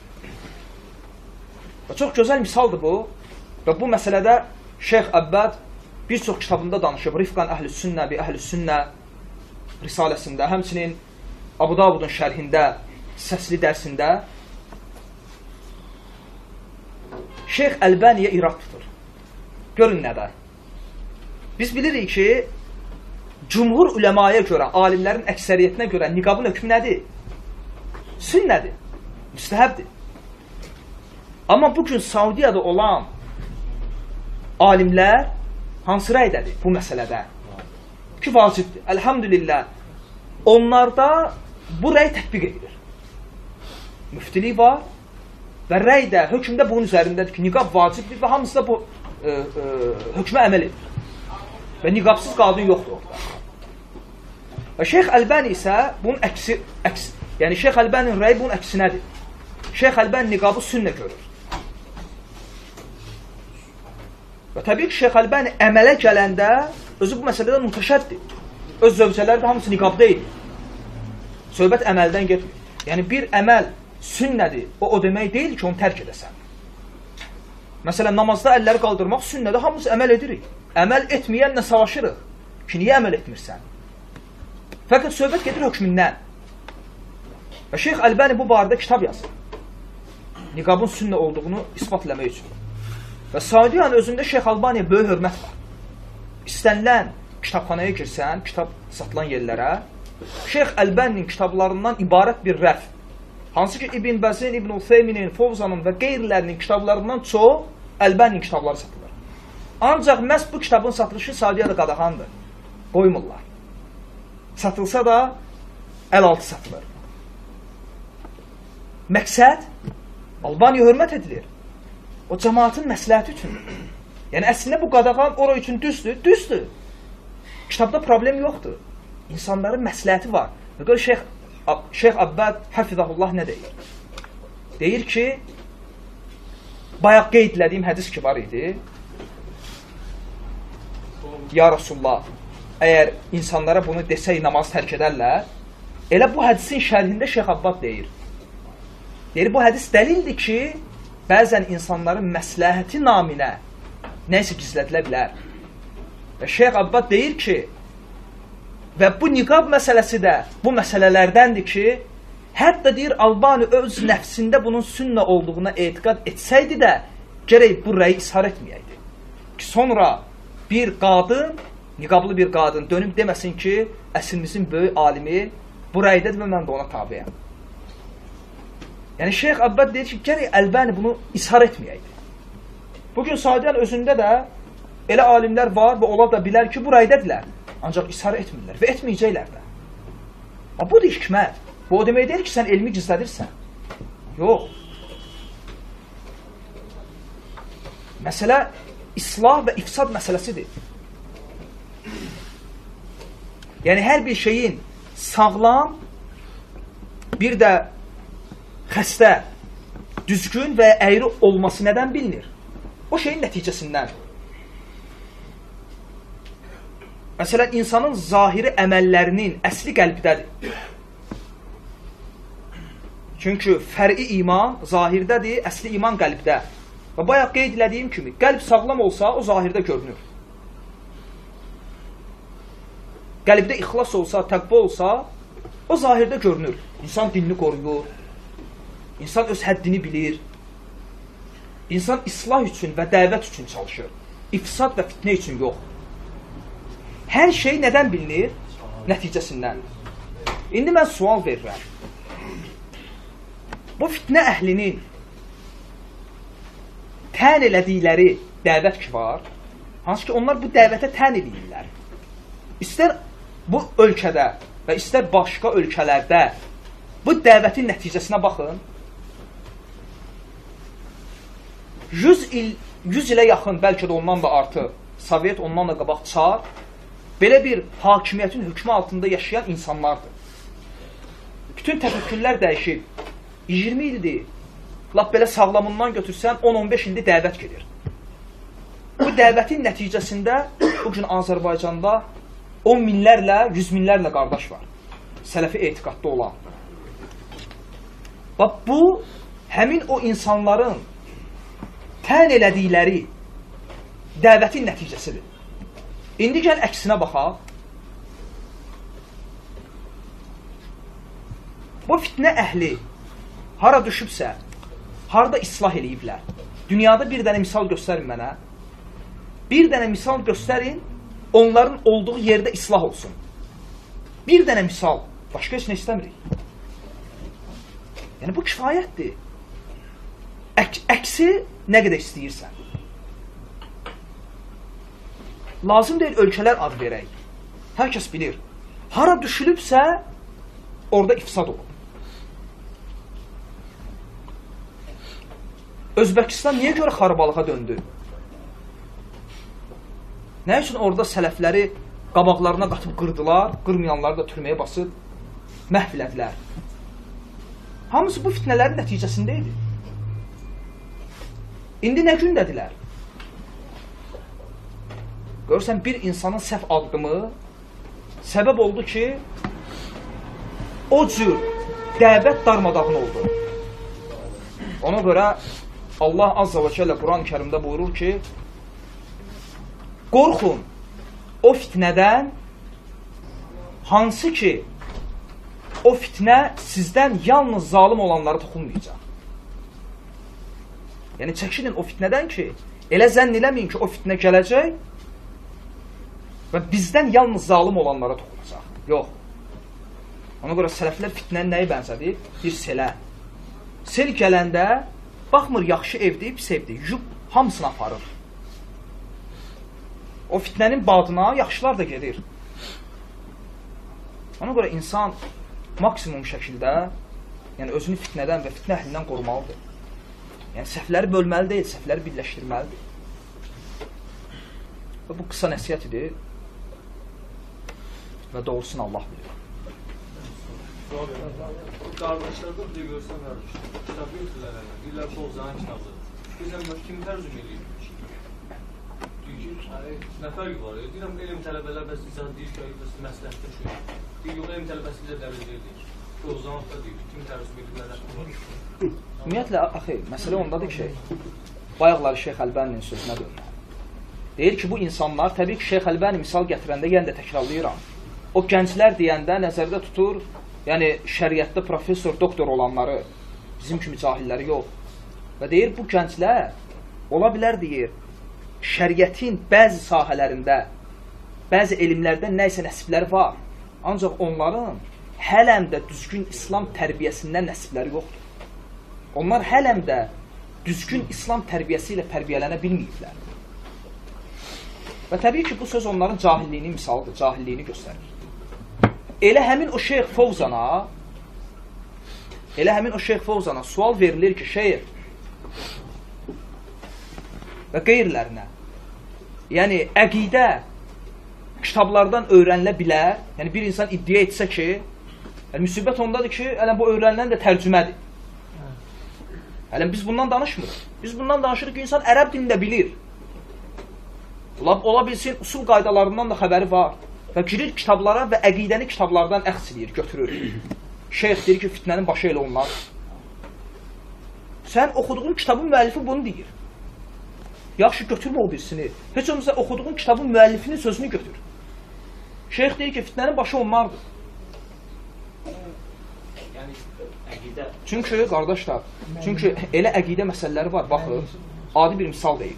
Və çox gözəl misaldır bu. Və bu məsələdə Şeyx Əbbəd bir çox kitabında danışıb. Rifqan Əhlüs-Sünnə bi Əhlüs-Sünnə risaləsində, həmçinin Abu Davudun şərhində, səsli dərsində Şeyx Əlbəniyə irad tutur. Görün nədə. Biz bilirik ki, cümhur üləmaya görə, alimlərin əksəriyyətinə görə niqabın hökmü nədir? Sünnədir, müstəhəbdir. Amma bugün Saudiyada olan alimlər hansı rəydədir bu məsələdə? Ki, vacibdir. Elhamdülillah, onlarda bu rəy tətbiq edilir. Müftilik var və rəy də, hökmdə bunun üzərindədir ki, niqab vacibdir və hamısı da bu e, e, hökmə əməl edir. Və niqabsız qadın yoxdur orada. Və Şeyx Əlbani isə bunun əksi, əks, yəni Şeyx Əlbaninin rəyi bunun əksinədir. Şeyx Əlbani niqabı sünnə görür. Və təbii ki, Şeyx Əlbani əmələ gələndə özü bu məsələdə mütəşəddir. Öz zövcələri də hamısı niqabda idi. Söhbət əməldən getmir. Yəni, bir əməl sünnədir, o, o demək deyil ki, onu tərk edəsən. Məsələn, namazda əlləri qaldırmaq sünnədir, hamımız əməl edirik. Əməl etməyənlə savaşırıq ki, niyə əməl etmirsən? Fəqət söhbət gedir hökmündən. Və Şeyx Əlbani bu barədə kitab yazır. Niqabın sünnə olduğunu ispat eləmək üçün. Və Saudiyanın özündə Şeyx Əlbaniyə böyük hörmət var. İstənilən kitabxanaya girsən, kitab satılan yerlərə, Şeyx Əlbaninin kitablarından ibarət bir rəf. Hansı ki, İbn Bəzin, İbn Utheyminin, Fovzanın və qeyrilərinin kitablarından çox Əlbaninin kitabları satılır. Ancaq məhz bu kitabın satılışı Saudiyada qadağandır. Qoymurlar. Satılsa da əl altı satılır. Məqsəd, Albaniya hörmət edilir. O cəmaatın məsləhəti üçün. Yəni, əslində bu qadağan ora üçün düzdür, düzdür. Kitabda problem yoxdur. İnsanların məsləhəti var. Və görə Şeyx, Şeyx Abbad Hafizahullah nə deyir? Deyir ki, bayaq qeydlədiyim hədis ki var idi. Ya Rasulullah, əgər insanlara bunu desək namaz tərk edərlər, elə bu hədisin şərhində Şeyx Abbad deyir. Deyir, bu hədis dəlildir ki, bəzən insanların məsləhəti naminə nəysə gizlədilə bilər. Və Şeyx Abbad deyir ki, və bu niqab məsələsi də bu məsələlərdəndir ki, hətta deyir, Albani öz nəfsində bunun sünnə olduğuna etiqad etsəydi də, gərək bu rəyi ishar etməyəydi. Ki, sonra bir qadın, niqablı bir qadın dönüb deməsin ki, əsrimizin böyük alimi bu rəydədir və mən də ona tabiyəm. Yəni, Şeyx Abbad deyir ki, gərək Əlbani bunu ishar etməyəydi. Bugün Saudiyanın özündə də elə alimlər var və ola da bilər ki, bu rəydədirlər. Ancaq ishar etmirlər və etməyəcəklər də. Amma bu da hikmət. Bu o demək deyir ki, sən elmi gizlədirsən. Yox. Məsələ islah və ifsad məsələsidir. Yəni, hər bir şeyin sağlam, bir də xəstə, düzgün və əyri olması nədən bilinir? O şeyin nəticəsindən. Məsələn, insanın zahiri əməllərinin əsli qəlbdədir. Çünki fər'i iman zahirdədir, əsli iman qəlbdə. Və bayaq qeyd elədiyim kimi, qəlb sağlam olsa, o zahirdə görünür. Qəlbdə ixlas olsa, təqva olsa, o zahirdə görünür. İnsan dinini qoruyur, insan öz həddini bilir, insan islah üçün və dəvət üçün çalışır. İfsad və fitnə üçün yox. Hər şey nədən bilinir? Nəticəsindən. İndi mən sual verirəm. Bu fitnə əhlinin tən elədikləri dəvət ki var, hansı ki onlar bu dəvətə tən edirlər. İstər bu ölkədə və istər başqa ölkələrdə bu dəvətin nəticəsinə baxın. yüz il, yüz ilə yaxın, bəlkə də ondan da artıq, Sovet ondan da qabaq çar, belə bir hakimiyyətin hökmü altında yaşayan insanlardır. Bütün təfəkkürlər dəyişib. iyirmi ildir. Lap belə sağlamından götürsən, on on beş ildir dəvət gedir. Bu dəvətin nəticəsində bugün Azərbaycanda on minlərlə, yüz minlərlə qardaş var. Sələfi etiqadda olan. Bax, bu, həmin o insanların tən elədikləri dəvətin nəticəsidir. İndi gəl əksinə baxaq. Bu fitnə əhli hara düşübsə, harada islah eləyiblər. Dünyada bir dənə misal göstərin mənə. Bir dənə misal göstərin, onların olduğu yerdə islah olsun. Bir dənə misal, başqa heç nə istəmirik. Yəni, bu kifayətdir. Əks, əksi nə qədər istəyirsən. Lazım deyil, ölkələr ad verək. Hər kəs bilir. Hara düşülübsə, orada ifsad olur. Özbəkistan niyə görə xarabalığa döndü? Nə üçün orada sələfləri qabaqlarına qatıb qırdılar, qırmayanları da türməyə basıb məhv elədilər? Hamısı bu fitnələrin nəticəsində idi. İndi nə gündədirlər? Görürsən, bir insanın səhv addımı səbəb oldu ki, o cür dəvət darmadağın oldu. Ona görə Allah Azza və Cəllə Quran-ı Kərimdə buyurur ki, qorxun o fitnədən, hansı ki, o fitnə sizdən yalnız zalim olanlara toxunmayacaq. Yəni, çəkinin o fitnədən ki, elə zənn eləməyin ki, o fitnə gələcək və bizdən yalnız zalim olanlara toxunacaq. Yox. Ona görə sələflər fitnəni nəyə bənzədir? Bir selə. Sel gələndə, baxmır, yaxşı evdir, pis evdir, yub hamısını aparır. O fitnənin badına yaxşılar da gedir. Ona görə insan maksimum şəkildə, yəni özünü fitnədən və fitnə əhlindən qorumalıdır. Yəni səhvləri bölməli deyil, səhvləri birləşdirməlidir. Və bu qısa nəsiyyət idi və doğrusunu Allah bilir. Qardaşlarda bir görsən qardaş, kitab yoxdurlar, deyirlər ki, Oğuzhanın kitabıdır. Deyirəm, kimi tərcüm edir? Deyir ki, nə fərqi var? Deyirəm, elm tələbələr bəs insan deyir ki, məsləhətdə şey. Deyir, yox, elm tələbəsi bizə dəvət edir. Oğuzhan da deyir, kimi tərcüm edirlər? Ümumiyyətlə, axı, məsələ ondadır ki, bayaqları Şeyx Əlbəninin sözünə dönür. Deyir ki, bu insanlar, təbii ki, Şeyx Əlbəni misal gətirəndə yenə də təkrarlayıram. O gənclər deyəndə nəzərdə tutur, yəni şəriətdə professor, doktor olanları, bizim kimi cahilləri yox. Və deyir, bu gənclər, ola bilər deyir, şəriətin bəzi sahələrində, bəzi elmlərdə nəysə nəsibləri var. Ancaq onların hələm də düzgün İslam tərbiyəsindən nəsibləri yoxdur. Onlar hələm də düzgün İslam tərbiyəsi ilə tərbiyələnə bilməyiblər. Və təbii ki, bu söz onların cahilliyinin misalıdır, cahilliyini göstərir. Elə həmin o Şeyx Fovzana, elə həmin o Şeyx Fovzana sual verilir ki, Şeyx və qeyrilərinə, yəni əqidə kitablardan öyrənilə bilər, yəni bir insan iddia etsə ki, yəni müsibət ondadır ki, elə bu öyrənilən də tərcümədir. Elə biz bundan danışmırıq. Biz bundan danışırıq ki, insan ərəb dilində bilir. Ola, ola bilsin, usul qaydalarından da xəbəri var. Və girir kitablara və əqidəni kitablardan əxs edir, götürür. Şeyx deyir ki, fitnənin başı elə onlar. Sən oxuduğun kitabın müəllifi bunu deyir. Yaxşı, götürmə o birisini. Heç olmasa oxuduğun kitabın müəllifinin sözünü götür. Şeyx deyir ki, fitnənin başı onlardır. Yəni, əqidə... Çünki, qardaşlar, çünki elə əqidə məsələləri var, baxın, adi bir misal deyil.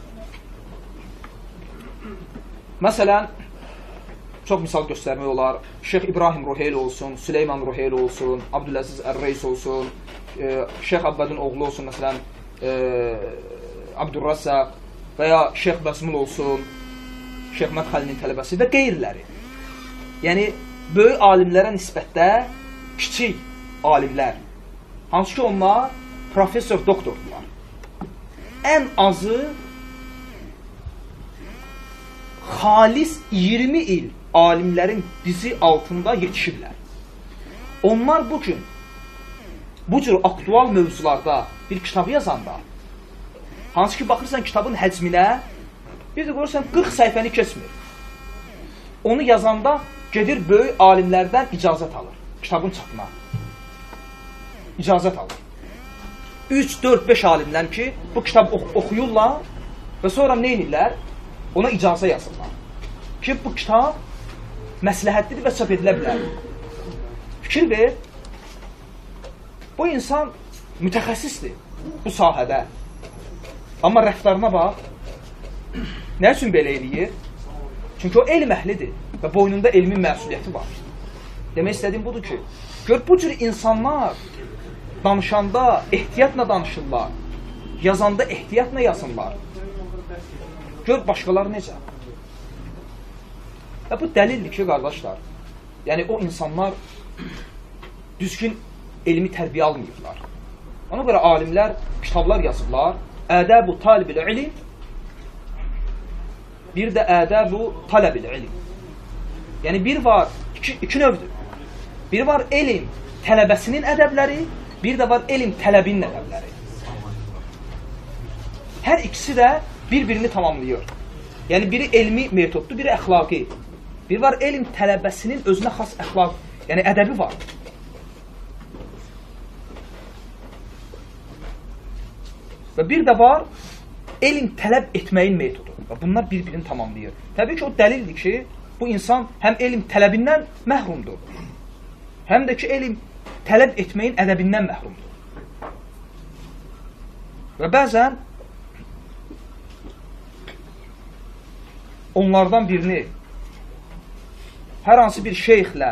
Məsələn, çox misal göstərmək olar. Şeyx İbrahim Ruheyli olsun, Süleyman Ruheyli olsun, Abdüləziz Ər-Reis olsun, e, Şeyx Abbədin oğlu olsun, məsələn, e, Abdurrazzaq və ya Şeyx Bəsmul olsun, Şeyx Mədxəlinin tələbəsi və qeyriləri. Yəni, böyük alimlərə nisbətdə kiçik alimlər, hansı ki, onlar professor, doktordular. Ən azı xalis iyirmi il alimlərin dizi altında yetişiblər. Onlar bugün bu cür aktual mövzularda bir kitabı yazanda, hansı ki, baxırsan kitabın həcminə, bir də görürsən qırx səhifəni keçmir. Onu yazanda gedir böyük alimlərdən icazət alır, kitabın çapına. İcazət alır. üç, dörd, beş alimlər ki, bu kitabı ox oxuyurlar və sonra nə edirlər? Ona icazə yazırlar. Ki, bu kitab məsləhətlidir və çap edilə bilər. Fikir ver, bu insan mütəxəssisdir bu sahədə. Amma rəftarına bax, nə üçün belə eləyir? Çünki o elm əhlidir və boynunda elmin məsuliyyəti var. Demək istədiyim budur ki, gör bu cür insanlar danışanda ehtiyatla danışırlar, yazanda ehtiyatla yazırlar. Gör başqaları necə? Və bu dəlildir ki, qardaşlar, yəni o insanlar düzgün elmi tərbiyə almayıblar. Ona görə alimlər kitablar yazırlar. Ədəb-u talib-il ilim, bir də ədəb-u talab-il ilim. Yəni bir var, iki, iki növdür. Bir var elm tələbəsinin ədəbləri, bir də var elm tələbinin ədəbləri. Hər ikisi də bir-birini tamamlayır. Yəni biri elmi metoddur, biri əxlaqi. Bir var elm tələbəsinin özünə xas əxlaq, yəni ədəbi var. Və bir də var elm tələb etməyin metodu. Və bunlar bir-birini tamamlayır. Təbii ki, o dəlildir ki, bu insan həm elm tələbindən məhrumdur, həm də ki, elm tələb etməyin ədəbindən məhrumdur. Və bəzən onlardan birini hər hansı bir şeyxlə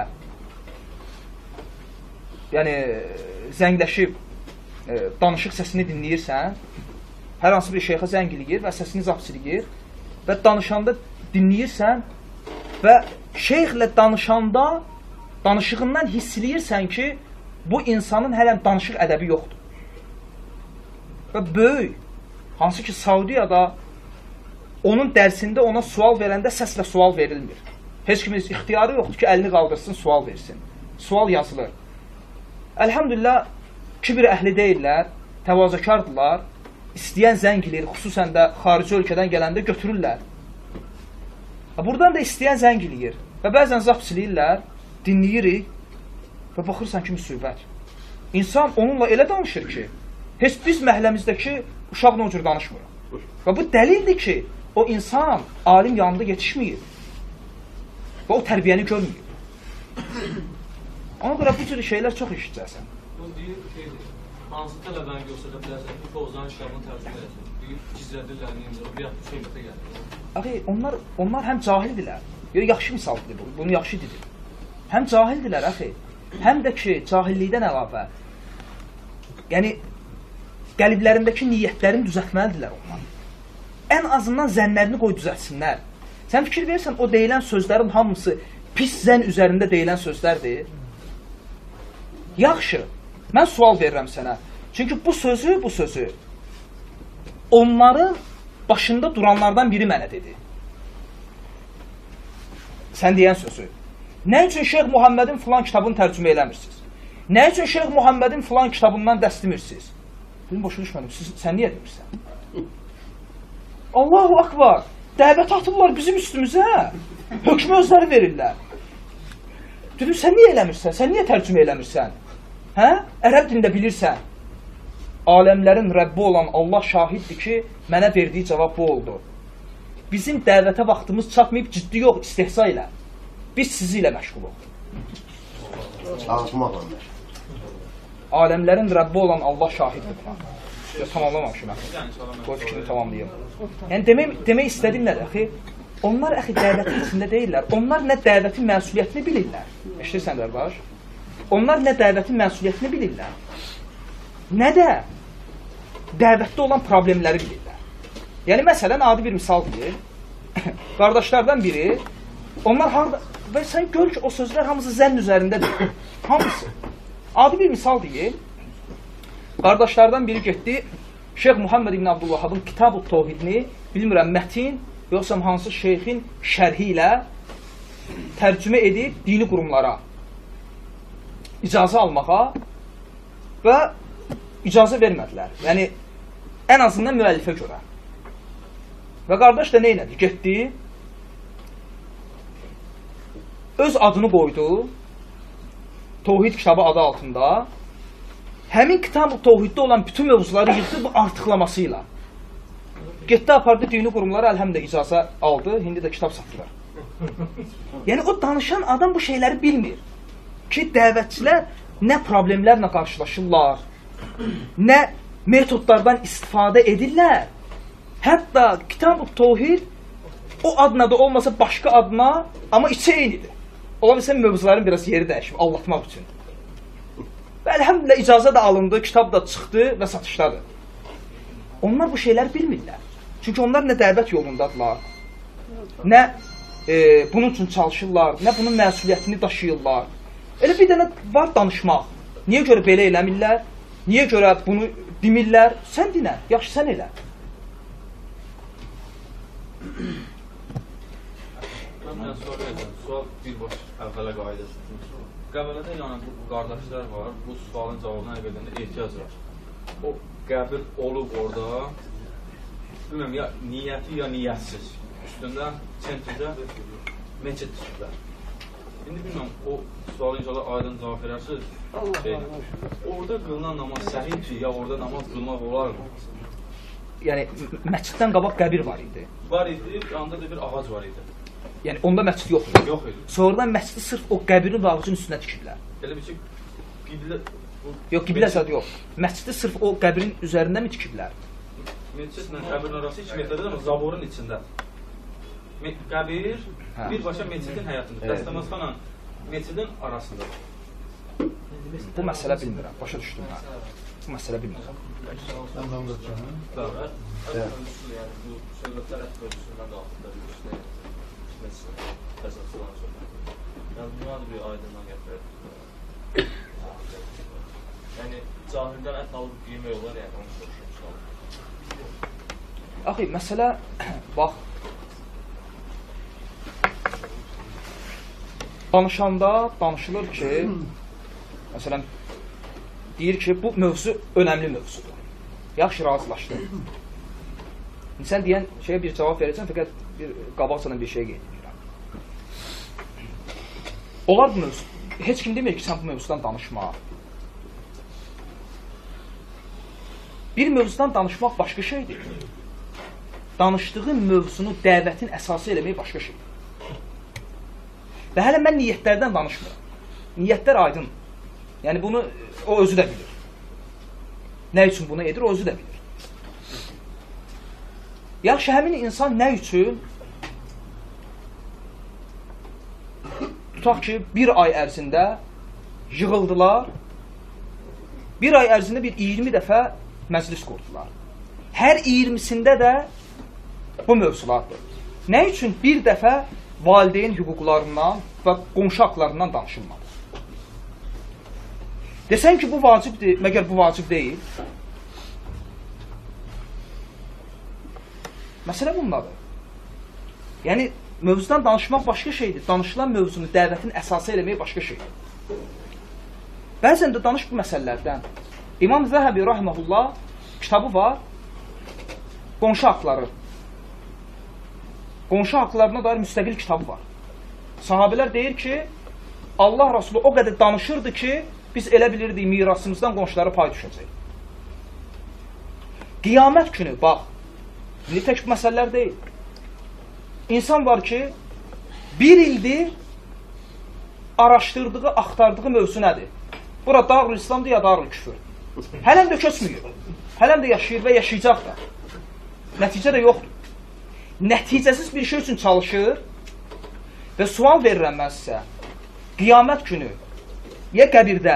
yəni zəngləşib e, danışıq səsini dinləyirsən, hər hansı bir şeyxə zəng eləyir və səsini zapsiləyir və danışanda dinləyirsən və şeyxlə danışanda danışığından hiss eləyirsən ki, bu insanın hələm danışıq ədəbi yoxdur. Və böyük, hansı ki Saudiyada onun dərsində ona sual verəndə səslə sual verilmir. Heç kimin ixtiyarı yoxdur ki, əlini qaldırsın, sual versin. Sual yazılır. Əlhamdülillah, kibir əhli deyirlər, təvazökardırlar, istəyən zəng eləyir, xüsusən də xarici ölkədən gələndə götürürlər. Buradan da istəyən zəng eləyir və bəzən zap siləyirlər, dinləyirik və baxırsan ki, müsibət. İnsan onunla elə danışır ki, heç biz məhəlləmizdəki uşaqla o cür danışmır. Və bu dəlildir ki, o insan alim yanında yetişməyib və o tərbiyəni görməyib. Ona görə bu cür şeylər çox eşitcəksən. Bu deyir ki, hansı tələbəni göstərə bilərsən ki, Bozan kitabını tərcümə edəsin. Deyir, gizlədirlər, neyimdir, bir yaxşı söhbətə gəlir. Axı, onlar, onlar həm cahildirlər. Yaxşı misaldır bu, bunu yaxşı dedir. Həm cahildirlər, axı. Həm də ki, cahillikdən əlavə. Yəni, qəliblərindəki niyyətlərini düzəltməlidirlər onlar. Ən azından zənnlərini qoy düzəltsinlər. Sən fikir verirsən, o deyilən sözlərin hamısı pis zənn üzərində deyilən sözlərdir. Yaxşı, mən sual verirəm sənə. Çünki bu sözü, bu sözü onların başında duranlardan biri mənə dedi. Sən deyən sözü. Nə üçün Şeyx Muhammedin filan kitabını tərcümə eləmirsiniz? Nə üçün Şeyx Muhammedin filan kitabından dəstimirsiniz? Dedim, başa düşmədim, siz, sən niyə demirsən? Allahu akbar, dəvət atırlar bizim üstümüzə, hökmü özləri verirlər. Dedim, sən niyə eləmirsən, sən niyə tərcümə eləmirsən? Hə? Ərəb dilində bilirsən. Aləmlərin Rəbbi olan Allah şahiddir ki, mənə verdiyi cavab bu oldu. Bizim dəvətə vaxtımız çatmayıb, ciddi yox, istehza ilə. Biz sizi ilə məşğuluq. Çalışmaqla məşğul. Aləmlərin Rəbbi olan Allah şahiddir buna. Tamamlamamışım mən. Bu fikrini tamamlayayım. Yəni, demək, demək istədim nədir, əxi? Onlar, əxi, dəvətin içində deyirlər. Onlar nə dəvətin məsuliyyətini bilirlər. Eşitirsən, qardaş? Onlar nə dəvətin məsuliyyətini bilirlər, nə də dəvətdə olan problemləri bilirlər. Yəni, məsələn, adi bir misal deyil. Qardaşlardan biri, onlar harada, və sən gör ki, o sözlər hamısı zənn üzərindədir. Hamısı. Adi bir misal deyil. Qardaşlardan biri getdi, Şeyx Muhammed ibn Abdülvahabın Kitab-ı Tevhidini, bilmirəm, mətin, yoxsa hansı şeyxin şərhi ilə tərcümə edib dini qurumlara icazə almağa və icazə vermədilər. Yəni, ən azından müəllifə görə. Və qardaş da nə elədi? Getdi, öz adını qoydu, Tevhid kitabı adı altında, həmin Kitab-ı Tevhiddə olan bütün mövzuları yıxdı bu artıqlamasıyla. Getdi, apardı dini qurumlara, əlhəmdə icazə aldı, indi də kitab satılır. Yəni, o danışan adam bu şeyləri bilmir ki, dəvətçilər nə problemlərlə qarşılaşırlar, nə metodlardan istifadə edirlər. Hətta Kitab-ı Tevhid o adına da olmasa başqa adına, amma içi eynidir. Ola bilsən mövzuların biraz yeri dəyişib, allatmaq üçün. Və əlhəmdülillah icazə də alındı, kitab da çıxdı və satışdadır. Onlar bu şeylər bilmirlər. Çünki onlar nə dəvət yolundadırlar, nə e, bunun üçün çalışırlar, nə bunun məsuliyyətini daşıyırlar. Elə bir dənə var danışmaq. Niyə görə belə eləmirlər? Niyə görə bunu demirlər? Sən dinə, yaxşı sən elə. Mən sorayacağım, sual birbaş əvvələ qaydasıdır. Qəbələdə yəni bu qardaşlar var, bu sualın cavabına əvvəlində ehtiyac var. O qəbil olub orada, bilməm, ya niyyəti ya niyyətsiz. Üstündə, sentrdə meçid tutublar. İndi bilməm, o sualı inşallah aydın cavab verərsiniz. Şey, orada qılınan namaz səhiydir, ya orada namaz qılmaq olar mı? Yəni, məsciddən qabaq qəbir var idi. Var idi, yanında da bir ağac var idi. Yəni, onda məscid yox idi. Yox idi. Sonradan məscidi sırf o qəbirin və ağacın üstünə tikiblər. Elə bir ki, qiblə... Yox, qiblə zad yox. Məscidi sırf o qəbirin üzərində mi tikiblər? Meçidlə qəbirin arası iki metrədir, amma zaborun içində. Qəbir hə. Birbaşa meçidin həyatında, evet. Dəstəməzxana meçidin arasında. Bu məsələ bilmirəm, başa düşdüm mən. Bu məsələ bilmirəm. Sən də onu tutacaqsın? Bəli. Yəni, bu söhbətlər ət bölgüsündən qalxıqlar, üstünə əsasılan söhbət. Yəni, buna da bir aydınlığa gətirir. Yəni, cahildən ət alıb yemək olar, yəni, onu soruşum. Axı, məsələ, bax, danışanda danışılır ki, məsələn, deyir ki, bu mövzu önəmli mövzudur. Yaxşı, razılaşdı. Sən deyən şeyə bir cavab verəcəksən, fəqət bir qabaqcadan bir şey qeyd edirəm. Olar bu mövzu. Heç kim demir ki, sən bu mövzudan danışma. Bir mövzudan danışmaq başqa şeydir. Danışdığın mövzunu dəvətin əsası eləmək başqa şeydir. Və hələ mən niyyətlərdən danışmıram. Niyyətlər aydın. Yəni bunu o özü də bilir. Nə üçün bunu edir, o özü də bilir. Yaxşı, həmin insan nə üçün tutaq ki, bir ay ərzində yığıldılar, bir ay ərzində bir iyirmi dəfə məclis qurdular. Hər iyirmisində də bu mövzulardır. Nə üçün bir dəfə valideyn hüquqlarından və qonşu haqlarından danışılmadı? Desən ki, bu vacibdir, məgər bu vacib deyil? Məsələ bundadır. Yəni, mövzudan danışmaq başqa şeydir. Danışılan mövzunu dəvətin əsası eləmək başqa şeydir. Bəzən də danış bu məsələlərdən. İmam Zəhəbi rahiməhullah kitabı var, qonşu haqları. Qonşu haqlarına dair müstəqil kitabı var. Sahabələr deyir ki, Allah Rasulü o qədər danışırdı ki, biz elə bilirdik mirasımızdan qonşulara pay düşəcək. Qiyamət günü, bax, indi tək bu məsələlər deyil. İnsan var ki, bir ildir araşdırdığı, axtardığı mövzu nədir? Bura Darül İslamdır ya Darül Küfür. Hələm də köçmüyor. Hələm də yaşayır və yaşayacaq da. Nəticə də yoxdur. Nəticəsiz bir şey üçün çalışır və sual verirəm mən sizə. Qiyamət günü ya qəbirdə,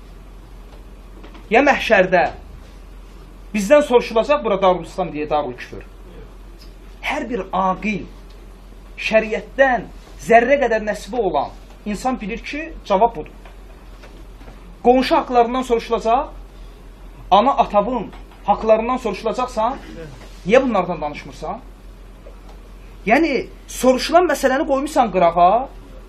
ya məhşərdə bizdən soruşulacaq bura Darül İslam deyə Darül Küfür. Hər bir aqil, şəriətdən zərrə qədər nəsibi olan insan bilir ki, cavab budur. Qonşu haqlarından soruşulacaq, ana atavın haqlarından soruşulacaqsan, niyə bunlardan danışmırsan? Yəni, soruşulan məsələni qoymuşsan qırağa,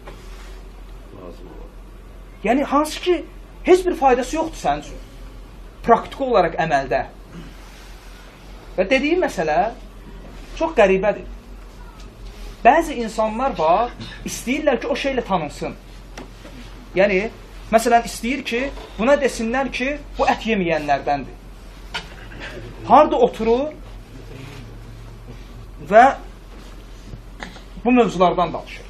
yəni, hansı ki, heç bir faydası yoxdur sənin üçün, praktiki olaraq əməldə. Və dediyim məsələ çox qəribədir. Bəzi insanlar var, istəyirlər ki, o şeylə tanınsın. Yəni, məsələn, istəyir ki, buna desinlər ki, bu ət yeməyənlərdəndir. Harada oturur və bu mövzulardan danışır.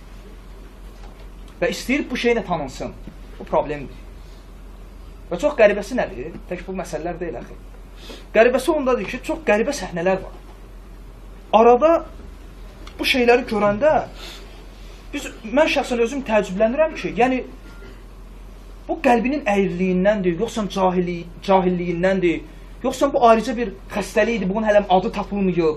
Və istəyir bu şeylə tanınsın. Bu problemdir. Və çox qəribəsi nədir? Tək bu məsələlər deyil, əxi. Qəribəsi ondadır ki, çox qəribə səhnələr var. Arada bu şeyləri görəndə biz, mən şəxsən özüm təəccüblənirəm ki, yəni bu qəlbinin əyirliyindəndir, yoxsa cahilli, cahilliyindəndir, yoxsa bu ayrıca bir xəstəlikdir, bunun hələm adı tapılmıyor.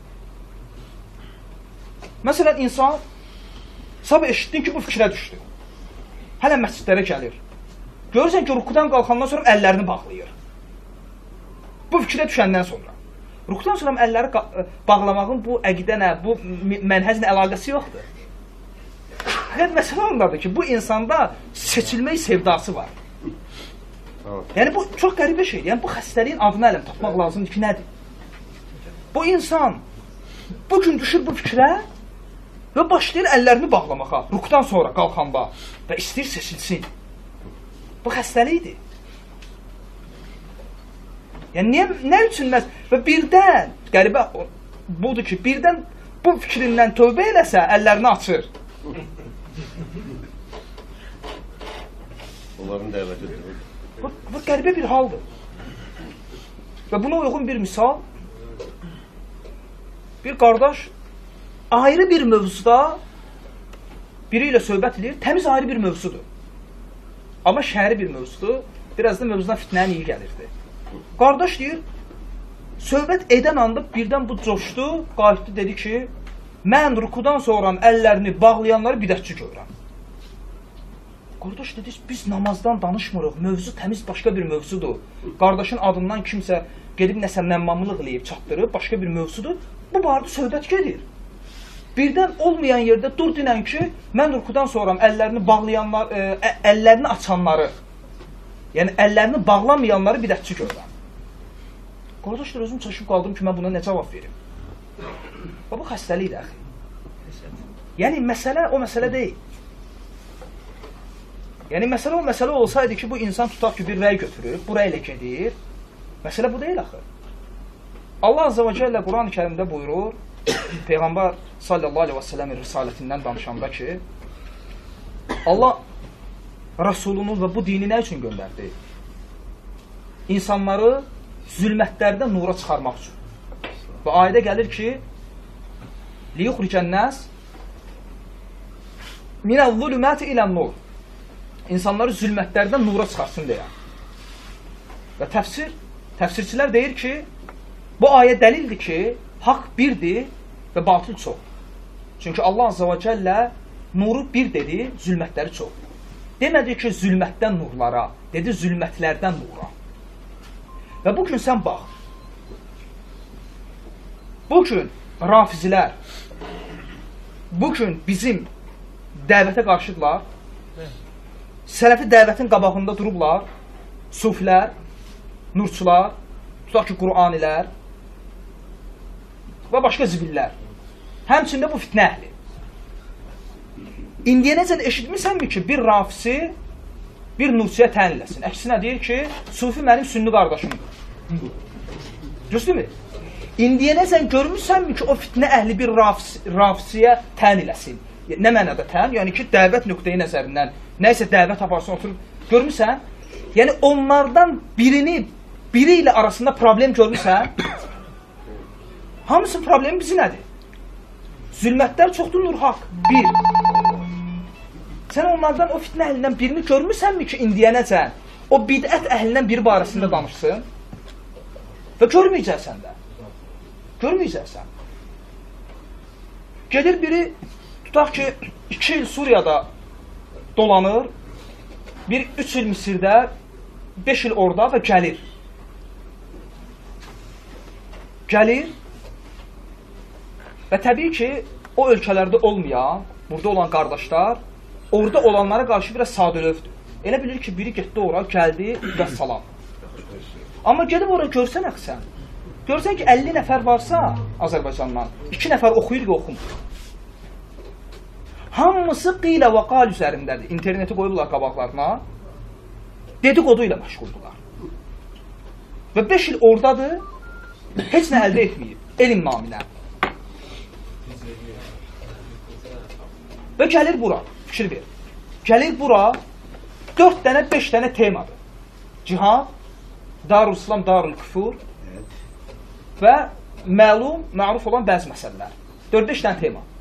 Məsələn, insan sabah eşitdin ki, bu fikrə düşdü. Hələ məscidlərə gəlir. Görürsən ki, rukudan qalxandan sonra əllərini bağlayır. Bu fikrə düşəndən sonra. Rukudan sonra əlləri bağlamağın bu əqidə nə, bu mənhəzlə əlaqəsi yoxdur. Həqiqət məsələ ondadır ki, bu insanda seçilmək sevdası var. Yəni, bu çox qəribə şeydir. Yəni, bu xəstəliyin adını ələm tapmaq lazımdır ki, nədir? Bu insan bugün düşür bu fikrə və başlayır əllərini bağlamağa, rukudan sonra qalxanda və istəyir seçilsin. Bu xəstəlikdir. Yəni, niyə, nə üçün məz? Və birdən, qəribə budur ki, birdən bu fikrindən tövbə eləsə, əllərini açır. Onların dəvətidir. Bu, bu qəribə bir haldır. Və buna uyğun bir misal, bir qardaş ayrı bir mövzuda biri ilə söhbət edir, təmiz ayrı bir mövzudur. Amma şəhəri bir mövzudur, biraz da mövzudan fitnənin iyi gəlirdi. Qardaş deyir, söhbət edən anda birdən bu coşdu, qayıtdı, dedi ki, mən rukudan sonra əllərini bağlayanları bidətçi görürəm. Qardaş dedi, biz namazdan danışmırıq, mövzu təmiz başqa bir mövzudur. Qardaşın adından kimsə gedib nəsə nəmmamlıq eləyib, çatdırıb, başqa bir mövzudur. Bu barədə söhbət gedir. Birdən olmayan yerdə dur dinən ki, mən rukudan sonra əllərini bağlayanlar, ə, əllərini açanları, yəni əllərini bağlamayanları bidətçi görürəm. Qardaşlar, özüm çaşıb qaldım ki, mən buna nə cavab verim? Və bu xəstəlikdir, əxi. Yəni, məsələ o məsələ deyil. Yəni, məsələ o məsələ olsaydı ki, bu insan tutaq ki, bir rəy götürür, bu rəylə gedir. Məsələ bu deyil, axı. Allah Azze və Cəllə Quran-ı Kərimdə buyurur, Peyğəmbər sallallahu aleyhi və səlləmin risalətindən danışanda ki, Allah Rasulunu və bu dini nə üçün göndərdi? İnsanları zülmətlərdən nura çıxarmaq üçün. Və ayədə gəlir ki, liyuxricən-nəs minəz-zulümati ilən-nur. İnsanları zülmətlərdən nura çıxarsın deyə. Və təfsir, təfsirçilər deyir ki, bu ayə dəlildir ki, haqq birdir və batıl çox. Çünki Allah Azze və Cəllə nuru bir dedi, zülmətləri çox. Demədi ki, zülmətdən nurlara, dedi zülmətlərdən nura. Və bugün sən bax, bugün rafizilər, bugün bizim dəvətə qarşıdırlar, sələfi dəvətin qabağında durublar, sufilər, nurçular, tutaq ki, Qur'anilər və başqa zibillər. Həmçində bu fitnə əhli. İndiyə necə eşitmisənmi ki, bir rafisi bir nurçuya təyin eləsin. Əksinə deyir ki, sufi mənim sünni qardaşımdır. Düzdürmü? İndiyə necə görmüsənmi ki, o fitnə əhli bir rafisi, rafisiyə təyin eləsin. Nə mənada təyin? Yəni ki, dəvət nöqteyi nəzərindən nəysə dəvət aparsın, oturub görmüsən? Yəni onlardan birini, biri ilə arasında problem görmüsən? Hamısının problemi bizi nədir? Zülmətlər çoxdur, nur haqq. Bir. Sən onlardan, o fitnə əhlindən birini görmüsənmi ki, indiyənəcən o bidət əhlindən biri barəsində danışsın? Və görməyəcəksən də. Görməyəcəksən. Gedir biri, tutaq ki, iki il Suriyada dolanır, bir üç il Misirdə, beş il orada və gəlir. Gəlir və təbii ki, o ölkələrdə olmayan, burada olan qardaşlar, orada olanlara qarşı biraz sadəlövdür. Elə bilir ki, biri getdi ora, gəldi və salam. Amma gedib ora görsən əxsən, görsən ki, əlli nəfər varsa Azərbaycandan, iki nəfər oxuyur və oxumur. Hamısı qilə və qal üzərindədir. İnterneti qoyublar qabaqlarına, dedikodu ilə məşğuldular. Və beş il oradadır, heç nə əldə etməyib, elm naminə. Və gəlir bura, fikir ver. Gəlir bura, dörd dənə, beş dənə temadır. Cihad, Darül-İslam, Darül-Küfur və məlum, məruf olan bəzi məsələlər. dörd beş dənə tema.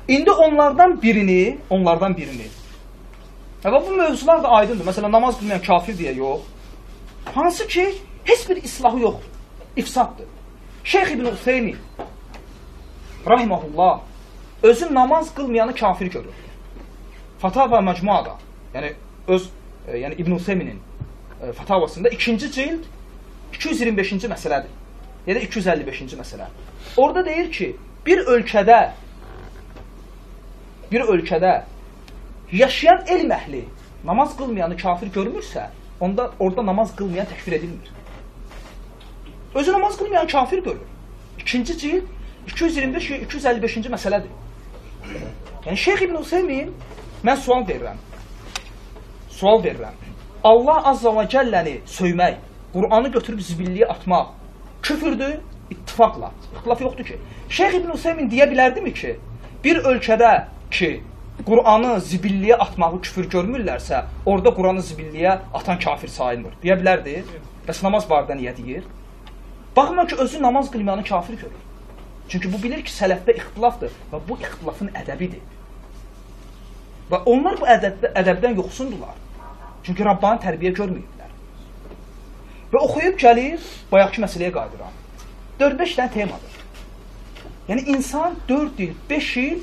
İndi onlardan birini, onlardan birini. Və bu mövzular da aydındır. Məsələn, namaz qılmayan kafir deyə yox. Hansı ki, heç bir islahı yoxdur. İfsaddır. Şeyx İbn Useymin, rahiməhullah, özü namaz qılmayanı kafir görür. Fatava Məcmuada, yəni öz, e, yəni İbn Useyminin e, fatavasında ikinci cild iki yüz iyirmi beşinci məsələdir. Ya da iki yüz əlli beşinci məsələ. Orada deyir ki, bir ölkədə bir ölkədə yaşayan elm əhli namaz qılmayanı kafir görmürsə, onda orada namaz qılmayan təkfir edilmir. Özü namaz qılmayan kafir görür. İkinci cild iki yüz iyirmi beş iki yüz əlli beşinci məsələdir. Yəni Şeyx İbn Useymin, mən sual verirəm. Sual verirəm. Allah Azza və Cəlləni söymək, Qur'anı götürüb zibilliyə atmaq küfürdür, ittifaqla. İxtilaf yoxdur ki. Şeyx İbn Useymin deyə bilərdimi ki, bir ölkədə ki, Qur'anı zibilliyə atmağı küfür görmürlərsə, orada Qur'anı zibilliyə atan kafir sayılmır. Deyə bilərdi. Bəs namaz barədə niyə deyir? Baxma ki, özü namaz qılmayanı kafir görür. Çünki bu bilir ki, sələfdə ixtilafdır və bu ixtilafın ədəbidir. Və onlar bu ədəbdə, ədəbdən yoxsundular. Çünki Rabbani tərbiyə görməyiblər. Və oxuyub gəlir, bayaqki məsələyə qayıdıram. dörd beş dənə temadır. Yəni, insan dörd il, beş il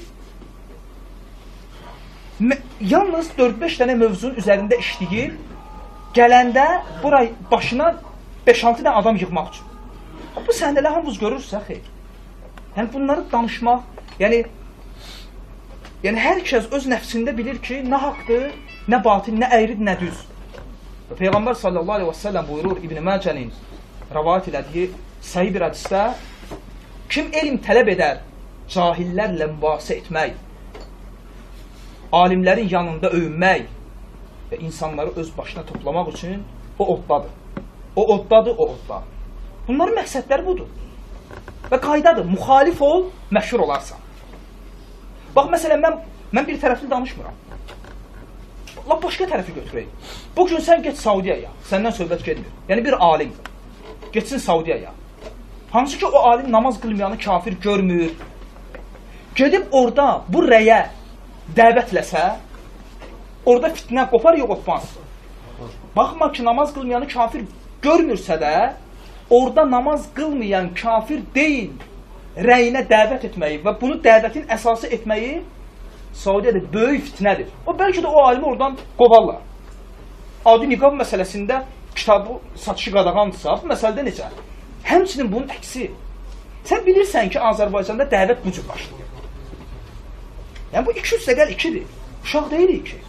yalnız dörd beş dənə mövzunun üzərində işləyir, gələndə buraya başına beş altı dənə adam yığmaq üçün. Bu səhnələr hamımız görürsə, xeyr. Yəni, bunları danışmaq, yəni, yəni hər kəs öz nəfsində bilir ki, nə haqdır, nə batil, nə əyridir, nə düz. Və Peyğəmbər sallallahu aleyhi və səlləm buyurur İbn Məcənin rəvayət elədiyi səhih bir hədisdə, kim elm tələb edər, cahillərlə mübahisə etmək, alimlərin yanında öyünmək və insanları öz başına toplamaq üçün o oddadır. O oddadır, o oddadır. Bunların məqsədləri budur. Və qaydadır, müxalif ol, məşhur olarsan. Bax, məsələn, mən, mən bir tərəfli danışmıram. Lap başqa tərəfi götürək. Bugün sən get Saudiyaya, səndən söhbət gedmir. Yəni bir alim getsin Saudiyaya. Hansı ki, o alim namaz qılmayanı kafir görmür. Gedib orada bu rəyə dəvətləsə, orada fitnə qopar, yox qopmaz. Baxma ki, namaz qılmayanı kafir görmürsə də, orada namaz qılmayan kafir deyil, rəyinə dəvət etməyi və bunu dəvətin əsası etməyi Saudiyada böyük fitnədir. O, bəlkə də o alimi oradan qovarlar. Adi niqab məsələsində kitabı satışı qadağandırsa, bu məsələdə necə? Həmçinin bunun əksi. Sən bilirsən ki, Azərbaycanda dəvət bu cür başlayır. Yəni, bu iki yüz səqəl ikidir. Uşaq deyilik ki.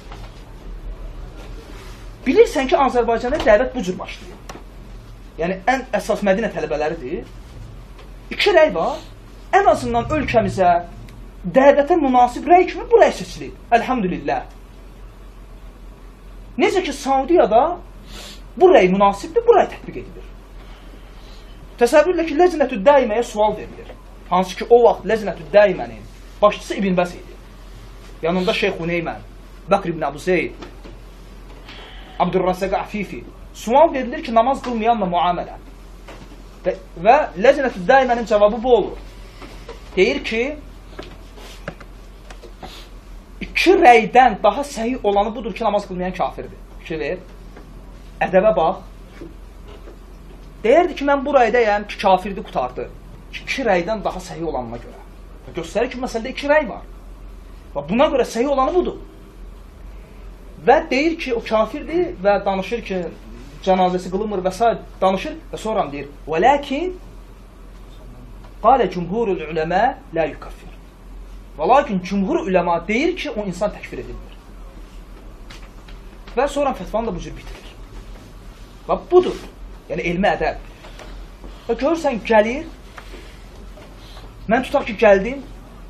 Bilirsən ki, Azərbaycanda dəvət bu cür başlayır. Yəni, ən əsas Mədinə tələbələridir. İki rəy var. Ən azından ölkəmizə dəvətə münasib rəy kimi bu rəy seçilir. Əlhamdülillah. Necə ki, Saudiyada bu rəy münasibdir, bu rəy tətbiq edilir. Təsəvvürlə ki, Ləcnətü Daiməyə sual verilir. Hansı ki, o vaxt Ləcnətü Daimənin başçısı İbn Bəs idi. Yanında Şeyx Huneymən, Bəkr ibn Əbu Zeyd, Abdurrasəq Əfifi. Sual verilir ki, namaz qılmayanla muamələ. Və, və Ləcnətü Daimənin cavabı bu olur. Deyir ki, iki rəydən daha səhih olanı budur ki, namaz qılmayan kafirdir. Fikir ver. Ədəbə bax. Deyirdi ki, mən bu rəydəyəm ki, kafirdir, qutardı. İki rəydən daha səhih olanına görə. Göstərir ki, məsələdə iki rəy var. Və buna görə səhih olanı budur. Və deyir ki, o kafirdir və danışır ki, cənazəsi qılınmır və s. danışır və sonra deyir, وَلَكِنْ قَالَ جُمْهُرُ الْعُلَمَا لَا يُكَفِّرُ. Və lakin cümhur üləma deyir ki, o insan təkfir edilmir. Və sonra fətvanı da bu cür bitirir. Və budur. Yəni, elmi ədəb. Və görürsən, gəlir, mən tutaq ki, gəldim,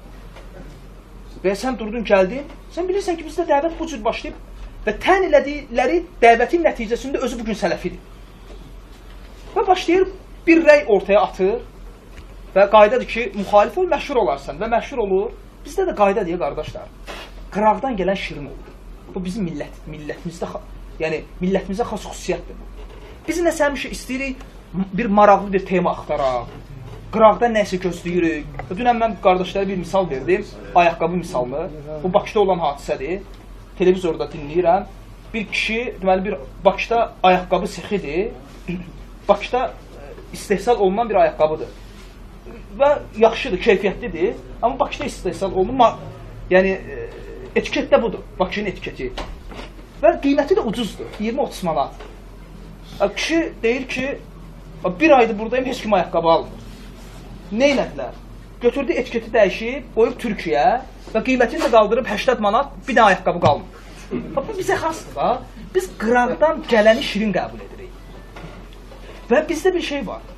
və sən durdun, gəldin, sən bilirsən ki, bizdə dəvət bu cür başlayıb və tən elədikləri dəvətin nəticəsində özü bugün sələfidir. Və başlayır, bir rəy ortaya atır və qaydadır ki, müxalif ol, məşhur olarsan və məşhur olur. Bizdə də qayda deyə, qardaşlar, qıraqdan gələn şirin olur. Bu bizim millət, millətimizdə, yəni millətimizə xas xüsusiyyətdir bu. Biz nəsə həmişə istəyirik bir maraqlı bir tema axtaraq, qıraqdan nəsə gözləyirik. Dünən mən qardaşlara bir misal verdim, ayaqqabı misalını. Bu Bakıda olan hadisədir. Televizorda dinləyirəm. Bir kişi, deməli bir Bakıda ayaqqabı sexidir. Bakıda istehsal olunan bir ayaqqabıdır. Və yaxşıdır, keyfiyyətlidir. Amma Bakıda istehsal olunur. Yəni, etiket də budur, Bakının etiketi. Və qiyməti də ucuzdur, iyirmi otuz manat. Kişi deyir ki, bir aydır buradayım, heç kim ayaqqabı almır. Nə elədilər? Götürdü etiketi dəyişib, qoyub Türkiyə və qiymətini də qaldırıb səksən manat, bir də ayaqqabı qalmır. Bu bizə xasdır da, biz qıraqdan gələni şirin qəbul edirik. Və bizdə bir şey var.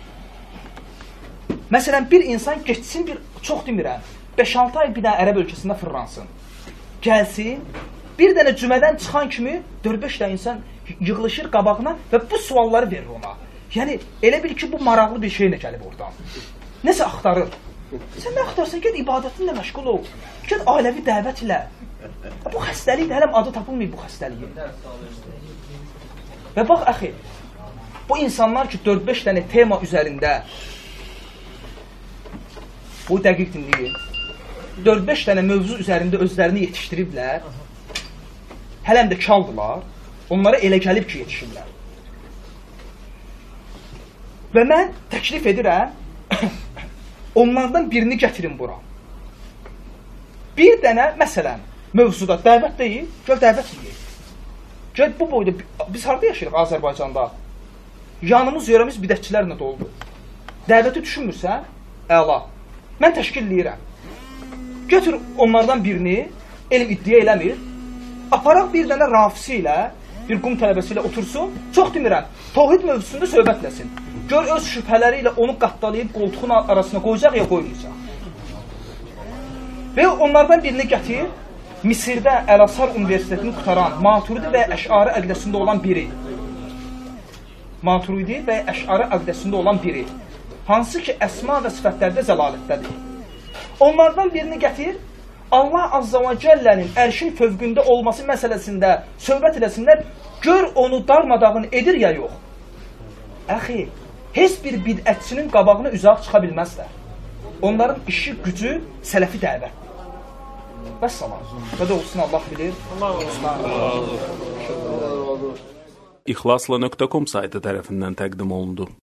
Məsələn, bir insan geçsin, bir çox demirəm, beş altı ay bir dənə ərəb ölkəsində fırlansın. Gəlsin, bir dənə cümədən çıxan kimi dörd beş dənə insan yığılışır qabağına və bu sualları verir ona. Yəni, elə bil ki, bu maraqlı bir şeylə gəlib oradan. Nəsə axtarır. Sən nə axtarsan, gəl ibadətinlə məşğul ol. Gəl ailəvi dəvət ilə. Bu xəstəlikdir, hələm adı tapılmayıb bu xəstəliyin. Və bax, əxi, bu insanlar ki, dörd beş dənə tema üzərində, bu dəqiq dinləyin, dörd beş dənə mövzu üzərində özlərini yetişdiriblər, hələm də kaldılar, onlara elə gəlib ki, yetişirlər. Və mən təklif edirəm, onlardan birini gətirin bura. Bir dənə, məsələn, mövzuda dəvət deyil, gəl dəvət edək. Gəl bu boyda, biz harada yaşayırıq Azərbaycanda? Yanımız, yörəmiz bidətçilərlə doldu. Dəvəti düşünmürsən, əla. Mən təşkil edirəm. Götür onlardan birini, elm iddia eləmir, aparaq bir dənə rafisi ilə, bir qum tələbəsi ilə otursun, çox demirəm, tohid mövzusunda söhbətləsin. Gör öz şübhələri ilə onu qattalayıb qoltuğun arasına qoyacaq ya qoymayacaq. Və onlardan birini gətir, Misirdə Əl-Azhar Universitetini qutaran Maturidi və Əş'ari əqdəsində olan biri. Maturidi və Əş'ari əqdəsində olan biri. Hansı ki, əsma və sifətlərdə zəlalətdədir. Onlardan birini gətir, Allah Azza və Cəllənin ərşin fövqündə olması məsələsində söhbət eləsinlər, gör onu darmadağın edir ya yox. Əxi, heç bir bidətçinin qabağına üzaq çıxa bilməzlər. Onların işi, gücü, sələfi dəvət. Vəssalam. Və də olsun, Allah bilir. Allah İxlasla nöqtə com saytı tərəfindən təqdim olundu.